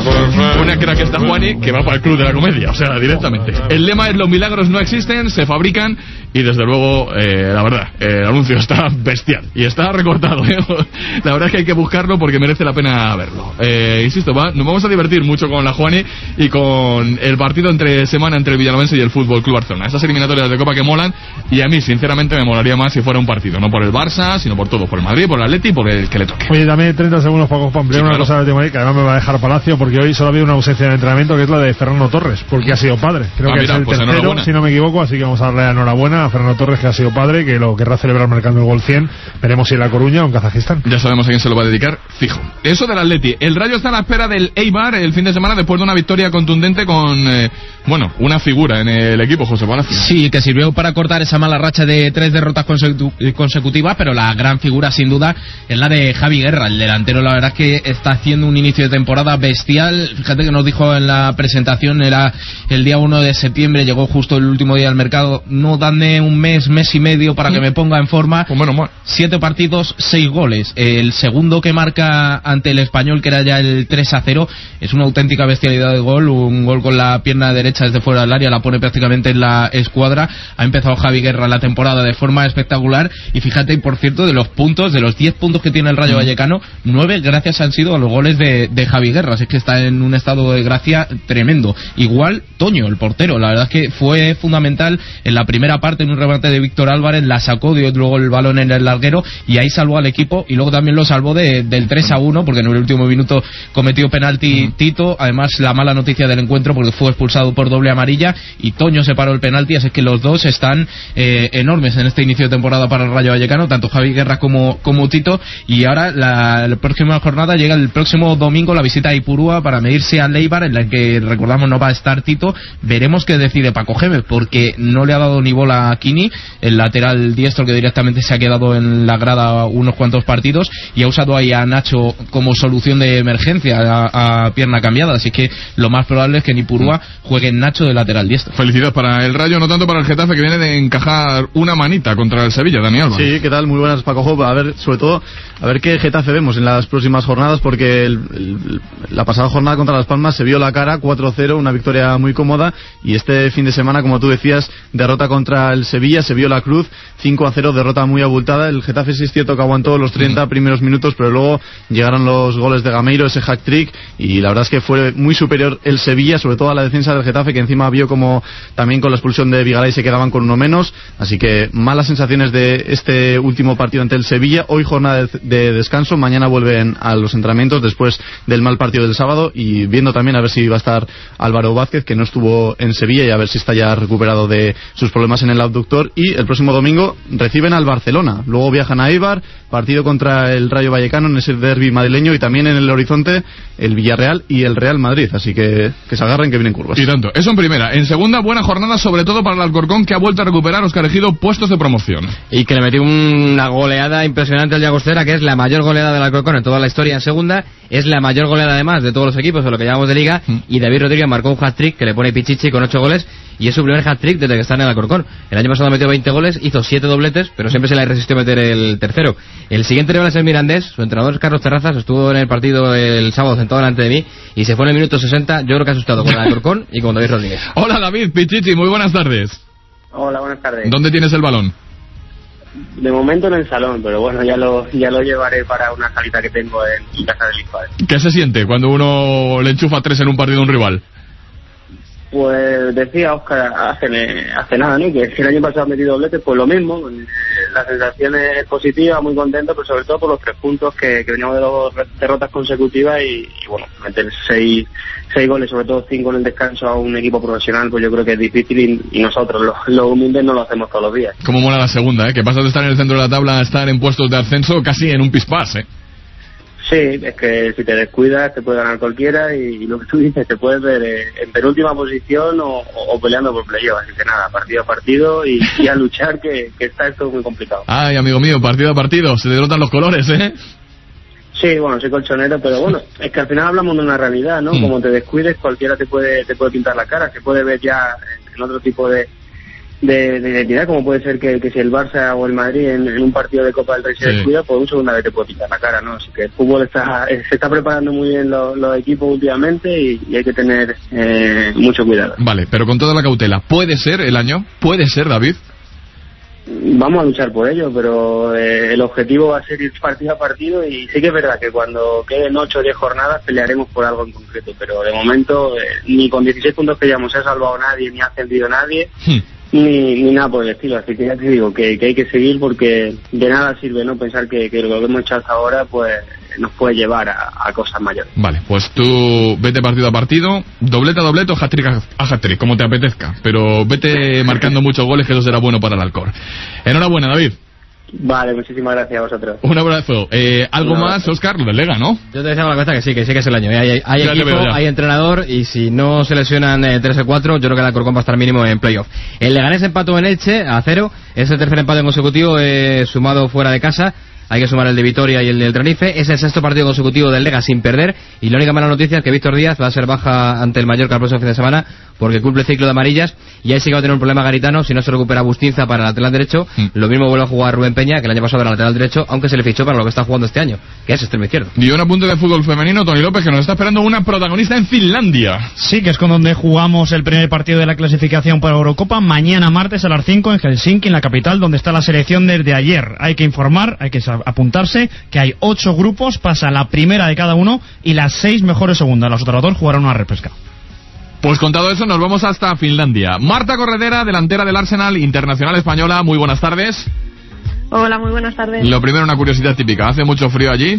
Una crack está Juani que va para el club de la comedia, o sea, directamente. El lema es: los milagros no existen, se fabrican. Y desde luego, la verdad, el anuncio está bestial y está recortado, ¿eh? La verdad es que hay que buscarlo porque merece la pena verlo. Insisto, nos vamos a divertir mucho con la Juani y con el partido entre semana entre el Villanovense y el Fútbol Club Barcelona. Esas eliminatorias de Copa que molan, y a mí sinceramente me molaría más si fuera un partido, no por el Barça, sino por todo, por el Madrid, por el Atleti, por el que le toque. Oye, dame 30 segundos para ampliar una cosa de Madrid, que además me va a dejar Palacio, porque hoy solo ha habido una ausencia de entrenamiento, que es la de Fernando Torres, porque ha sido padre. Creo que mira, es el tercero, si no me equivoco, así que vamos a darle la enhorabuena a Fernando Torres, que ha sido padre, que lo querrá celebrar marcando el gol 100. Veremos si en La Coruña o en Kazajistán. Ya sabemos a quién se lo va a dedicar, fijo. Eso del Atleti. El Rayo está a la espera del Eibar el fin de semana, después de una victoria contundente con, una figura en el equipo, José Palacio. Sí, que sirvió para cortar esa mala racha de 3 derrotas consecutivas, pero la gran figura sin duda es la de Javi Guerra. El delantero, la verdad es que está haciendo un inicio de temporada bestial. Fíjate que nos dijo en la presentación, era el día 1 de septiembre, llegó justo el último día del mercado: no, dame un mes y medio para que me ponga en forma. Pues bueno, 7 partidos, 6 goles. El segundo que marca ante el Español, que era ya el 3-0, es una auténtica bestialidad de gol. Un gol con la pierna derecha desde fuera del área, la pone prácticamente en la escuadra. Ha empezado Javi Guerra la temporada de forma espectacular. Y fíjate, por cierto, de los 10 puntos que tiene el Rayo Vallecano, 9 gracias han sido a los goles de Javi Guerra. Así que está en un estado de gracia tremendo. Igual Toño, el portero, la verdad es que fue fundamental en la primera parte, en un remate de Víctor Álvarez, la sacó, dio luego el balón en el larguero y ahí salvó al equipo, y luego también lo salvó del 3-1, porque en el último minuto cometió penalti Tito. Además, la mala noticia del encuentro, porque fue expulsado por doble amarilla y Toño se paró el penalti. Así que los dos están enormes en este inicio de temporada para el Rayo Vallecano, tanto Javi Guerra como Tito. Y ahora la próxima jornada llega el próximo domingo, la visita a Ipurúa para medirse al Eibar, en la que, recordamos, no va a estar Tito. Veremos qué decide Paco Gémez, porque no le ha dado ni bola a Kini, el lateral diestro, que directamente se ha quedado en la grada unos cuantos partidos, y ha usado ahí a Nacho como solución de emergencia a pierna cambiada. Así que lo más probable es que en Ipurúa juegue Nacho de lateral diestro. Felicidades para el Rayo, no tanto para el Getafe, que viene de encajar una manita contra el Sevilla. Dani Alba. Sí, ¿qué tal? Muy buenas, Paco Job. A ver, sobre todo, a ver qué Getafe vemos en las próximas jornadas, porque la pasada jornada contra Las Palmas se vio la cara, 4-0, una victoria muy cómoda, y este fin de semana, como tú decías, derrota contra el Sevilla, se vio la cruz, 5-0, derrota muy abultada. El Getafe sí es cierto que aguantó los 30 primeros minutos, pero luego llegaron los goles de Gameiro, ese hack-trick, y la verdad es que fue muy superior el Sevilla, sobre todo a la defensa del Getafe, que encima vio como también con la expulsión de Vigaray se quedaban con uno menos. Así que malas sensaciones de este último partido ante el Sevilla. Hoy jornada de descanso, mañana vuelven a los entrenamientos después del mal partido del sábado, y viendo también a ver si va a estar Álvaro Vázquez, que no estuvo en Sevilla, y a ver si está ya recuperado de sus problemas en el abductor. Y el próximo domingo reciben al Barcelona, luego viajan a Eibar, partido contra el Rayo Vallecano en ese derbi madrileño, y también en el horizonte el Villarreal y el Real Madrid. Así que se agarren, que vienen curvas. Y tanto. Eso en primera. En segunda, buena jornada, sobre todo para el Alcorcón, que ha vuelto a recuperar, Óscar Ejido, puestos de promoción. Y que le metió una goleada impresionante al Llagostera, que es la mayor goleada del Alcorcón en toda la historia. En segunda, es la mayor goleada además de todos los equipos, de lo que llamamos de liga. Y David Rodríguez marcó un hat-trick que le pone Pichichi con 8 goles, y es su primer hat-trick desde que está en el Alcorcón. El año pasado metió 20 goles, hizo 7 dobletes, pero siempre se le resistió meter el tercero. El siguiente rival es el Mirandés. Su entrenador es Carlos Terrazas, estuvo en el partido el sábado sentado delante de mí y se fue en el minuto 60. Yo creo que ha asustado con el Alcorcón y con David Rodríguez. Hola David, Pichichi, muy buenas tardes. Hola, buenas tardes. ¿Dónde tienes el balón? De momento en el salón, pero bueno, ya lo llevaré para una salita que tengo en casa del Ispadre. ¿Qué se siente cuando uno le enchufa 3 en un partido a un rival? Pues decía Óscar hace nada, ¿no? Que el año pasado ha metido dobletes, pues lo mismo. La sensación es positiva, muy contento, pero sobre todo por los 3 puntos que veníamos de 2 derrotas consecutivas y bueno, meter 6 goles, sobre todo 5 en el descanso a un equipo profesional, pues yo creo que es difícil, y nosotros los humildes no lo hacemos todos los días. Cómo mola la segunda, que pasas de estar en el centro de la tabla a estar en puestos de ascenso casi en un pispás, Sí, es que si te descuidas te puede ganar cualquiera, y lo que tú dices, te puedes ver en penúltima posición o peleando por playoff. Así que nada, partido a partido y a luchar, que está esto muy complicado. Ay, amigo mío, partido a partido, se derrotan los colores, Sí, bueno, soy colchonero, pero bueno, es que al final hablamos de una realidad, ¿no? Como te descuides, cualquiera te puede pintar la cara. Se puede ver ya en otro tipo de identidad, como puede ser que si el Barça o el Madrid en un partido de Copa del Rey se descuida, pues un segunda vez te puede pintar la cara, ¿no? Así que el fútbol se está preparando muy bien los equipos últimamente y hay que tener mucho cuidado. Vale, pero con toda la cautela, ¿puede ser el año? ¿Puede ser, David? Vamos a luchar por ello, pero el objetivo va a ser ir partido a partido, y sí que es verdad que cuando queden 8 o 10 jornadas pelearemos por algo en concreto, pero de momento ni con 16 puntos que ya se ha salvado nadie, ni ha ascendido nadie, ni nada por el estilo. Así que ya te digo que hay que seguir, porque de nada sirve no pensar que lo que hemos hecho hasta ahora pues nos puede llevar a cosas mayores. Vale, pues tú vete partido a partido, doblete a doblete o hat-trick a hat-trick, como te apetezca, pero vete marcando muchos goles, que eso será bueno para el Alcor. Enhorabuena, David. Vale, muchísimas gracias a vosotros. Un abrazo. ¿Algo más, Óscar? Lo del Lega, ¿no? Yo te decía con la cabeza que sí que es el año. Hay equipo, hay entrenador, y si no se lesionan 3 o 4, yo creo que el Alcorcón va a estar mínimo en playoff. El Leganés empató en Elche a 0, es el tercer empate consecutivo sumado fuera de casa. Hay que sumar el de Vitoria y el del Tenerife. Es el 6º partido consecutivo del Lega sin perder, y la única mala noticia es que Víctor Díaz va a ser baja ante el Mallorca el próximo fin de semana porque cumple ciclo de amarillas, y ahí sí que va a tener un problema Garitano si no se recupera Bustinza para el lateral derecho. Lo mismo vuelve a jugar Rubén Peña, que el año pasado era lateral derecho, aunque se le fichó para lo que está jugando este año, que es extremo izquierdo. Y un apunte de fútbol femenino, Tony López, que nos está esperando una protagonista en Finlandia. Sí, que es con donde jugamos el primer partido de la clasificación para Eurocopa, mañana martes a las 5 en Helsinki, en la capital, donde está la selección desde ayer. Hay que informar, hay que apuntarse, que hay 8 grupos, pasa la primera de cada uno y las 6 mejores segundas. Las otras 2 jugarán una repesca. Pues contado eso, nos vamos hasta Finlandia. Marta Corredera, delantera del Arsenal, internacional española, muy buenas tardes. Hola, muy buenas tardes. Lo primero, una curiosidad típica, ¿hace mucho frío allí?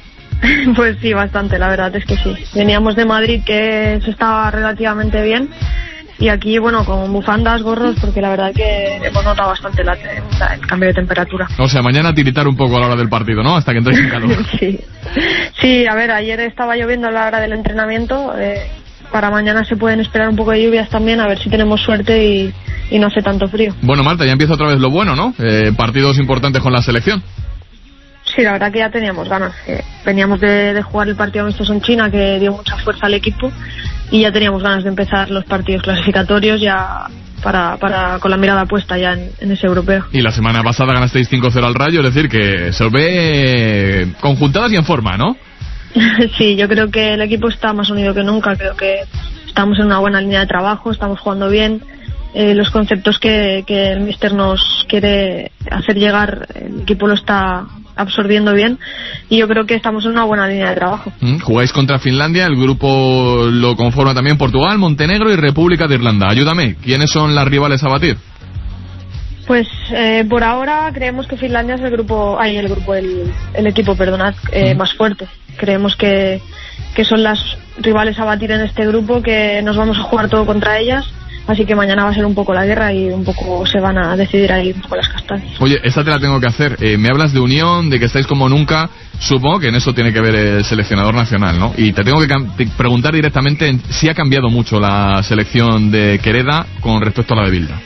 Pues sí, bastante, la verdad es que sí. Veníamos de Madrid, que se estaba relativamente bien, y aquí, bueno, con bufandas, gorros, porque la verdad que hemos notado bastante el cambio de temperatura. O sea, mañana tiritar un poco a la hora del partido, ¿no? Hasta que entréis en calor. Sí, a ver, ayer estaba lloviendo a la hora del entrenamiento. Para mañana se pueden esperar un poco de lluvias también, a ver si tenemos suerte y no hace tanto frío. Bueno, Marta, ya empieza otra vez lo bueno, ¿no? Partidos importantes con la selección. Sí, la verdad que ya teníamos ganas. Veníamos de jugar el partido amistoso en China, que dio mucha fuerza al equipo, y ya teníamos ganas de empezar los partidos clasificatorios ya con la mirada puesta ya en ese europeo. Y la semana pasada ganasteis 5-0 al Rayo, es decir, que se os ve conjuntadas y en forma, ¿no? Sí, yo creo que el equipo está más unido que nunca. Creo que estamos en una buena línea de trabajo, estamos jugando bien. Los conceptos que el míster nos quiere hacer llegar, el equipo lo está absorbiendo bien, y yo creo que estamos en una buena línea de trabajo. Jugáis contra Finlandia, el grupo lo conforma también Portugal, Montenegro y República de Irlanda. Ayúdame, ¿quiénes son las rivales a batir? Pues por ahora creemos que Finlandia es el equipo más fuerte. Creemos que son las rivales a batir en este grupo, que nos vamos a jugar todo contra ellas, así que mañana va a ser un poco la guerra y un poco se van a decidir ahí un poco las castañas. Oye, esta te la tengo que hacer. Me hablas de unión, de que estáis como nunca. Supongo que en eso tiene que ver el seleccionador nacional, ¿no? Y te tengo que preguntar directamente si ha cambiado mucho la selección de Quereda con respecto a la de Bilda.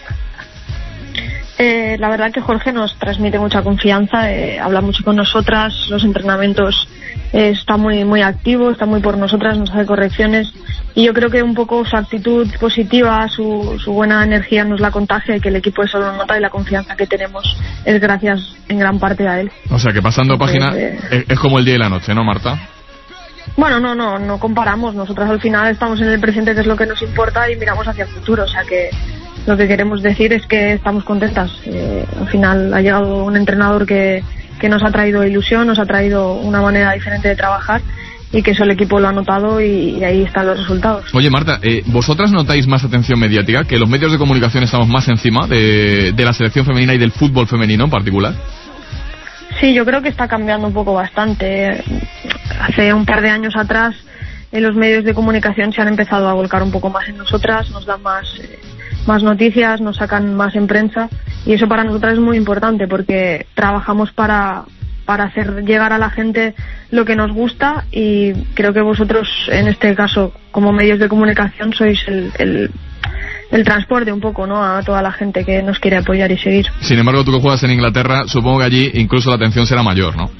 La verdad que Jorge nos transmite mucha confianza, habla mucho con nosotras, los entrenamientos está muy activo, está muy por nosotras, nos hace correcciones, y yo creo que un poco su actitud positiva, su buena energía nos la contagia, y que el equipo eso lo nota, y la confianza que tenemos es gracias en gran parte a él. O sea que pasando página es como el día y la noche, ¿no, Marta? Bueno, no comparamos, nosotras al final estamos en el presente, que es lo que nos importa, y miramos hacia el futuro, o sea que lo que queremos decir es que estamos contentas. Al final ha llegado un entrenador que nos ha traído ilusión, nos ha traído una manera diferente de trabajar, y que eso el equipo lo ha notado, y ahí están los resultados. Oye, Marta, ¿vosotras notáis más atención mediática? ¿Que los medios de comunicación estamos más encima de la selección femenina y del fútbol femenino en particular? Sí, yo creo que está cambiando un poco bastante. Hace un par de años atrás los medios de comunicación se han empezado a volcar un poco más en nosotras, nos dan más noticias, nos sacan más en prensa, y eso para nosotras es muy importante, porque trabajamos para hacer llegar a la gente lo que nos gusta, y creo que vosotros en este caso como medios de comunicación sois el transporte un poco, ¿no?, a toda la gente que nos quiere apoyar y seguir. Sin embargo, tú que juegas en Inglaterra, supongo que allí incluso la atención será mayor, ¿no?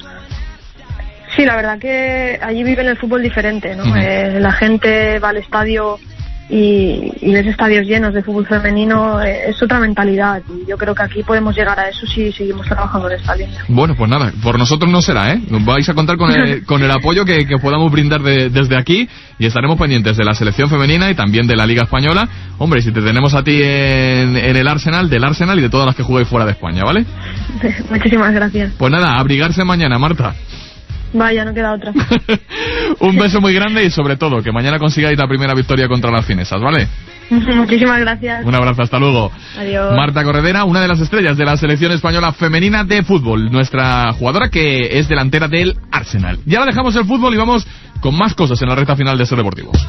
Sí, la verdad que allí viven el fútbol diferente, ¿no? La gente va al estadio y ves estadios llenos de fútbol femenino, es otra mentalidad, y yo creo que aquí podemos llegar a eso si seguimos trabajando en esta línea. Bueno, pues nada, por nosotros no será, ¿eh? Vais a contar con el apoyo que podamos brindar desde aquí, y estaremos pendientes de la selección femenina y también de la Liga Española. Hombre, si te tenemos a ti en el Arsenal, del Arsenal y de todas las que juguéis fuera de España, ¿vale? Muchísimas gracias. Pues nada, abrigarse mañana, Marta. Vaya, no queda otra. Un beso muy grande y sobre todo que mañana consigáis la primera victoria contra las finesas, ¿vale? Muchísimas gracias. Un abrazo, hasta luego. Adiós. Marta Corredera, una de las estrellas de la selección española femenina de fútbol, nuestra jugadora que es delantera del Arsenal. Ya la dejamos el fútbol y vamos con más cosas en la recta final de Ser Deportivos.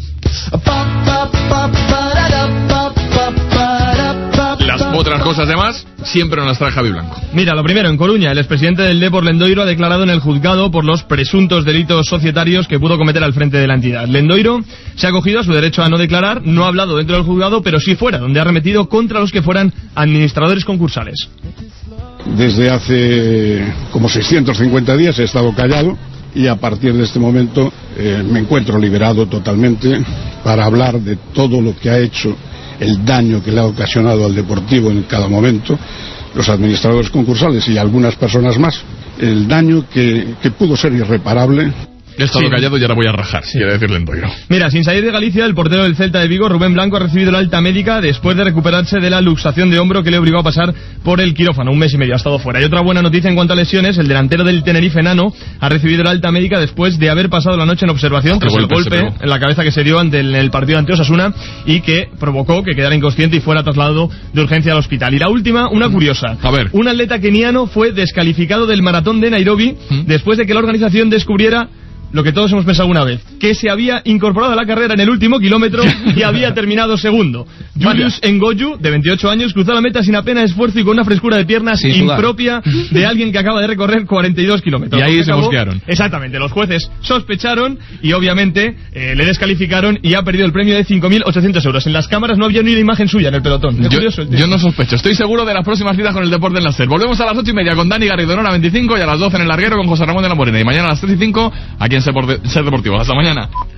Las otras cosas demás siempre nos las trae Javi Blanco. Mira, lo primero, en Coruña, el expresidente del Depor Lendoiro ha declarado en el juzgado por los presuntos delitos societarios que pudo cometer al frente de la entidad. Lendoiro se ha acogido a su derecho a no declarar, no ha hablado dentro del juzgado, pero sí fuera, donde ha arremetido contra los que fueran administradores concursales. Desde hace como 650 días he estado callado y a partir de este momento me encuentro liberado totalmente para hablar de todo lo que ha hecho, el daño que le ha ocasionado al Deportivo en cada momento, los administradores concursales y algunas personas más, el daño que pudo ser irreparable. He estado callado y ahora voy a rajar, quiere decirle Lendoiro. Mira, sin salir de Galicia, el portero del Celta de Vigo, Rubén Blanco, ha recibido la alta médica después de recuperarse de la luxación de hombro que le obligó a pasar por el quirófano. 1 mes y medio ha estado fuera. Y otra buena noticia en cuanto a lesiones, el delantero del Tenerife, Nano, ha recibido la alta médica después de haber pasado la noche en observación tras el golpe en la cabeza que se dio ante el partido ante Osasuna y que provocó que quedara inconsciente y fuera trasladado de urgencia al hospital. Y la última, una curiosa. A ver. Un atleta keniano fue descalificado del maratón de Nairobi después de que la organización descubriera lo que todos hemos pensado una vez, que se había incorporado a la carrera en el último kilómetro y había terminado segundo. Julius Ngoyu, de 28 años, cruzó la meta sin apenas esfuerzo y con una frescura de piernas impropia de alguien que acaba de recorrer 42 kilómetros. Y ahí se mosquearon. Exactamente, los jueces sospecharon y obviamente le descalificaron y ha perdido el premio de 5.800 euros. En las cámaras no había ni una imagen suya en el pelotón. Yo no sospecho, estoy seguro de las próximas citas con el deporte en la SER. Volvemos a las 8:30 con Dani Garrido en hora 25 y a las 12 en el larguero con José Ramón de la Morena. Y mañana a las 3:05 aquí en Ser Deportivos. Hasta mañana.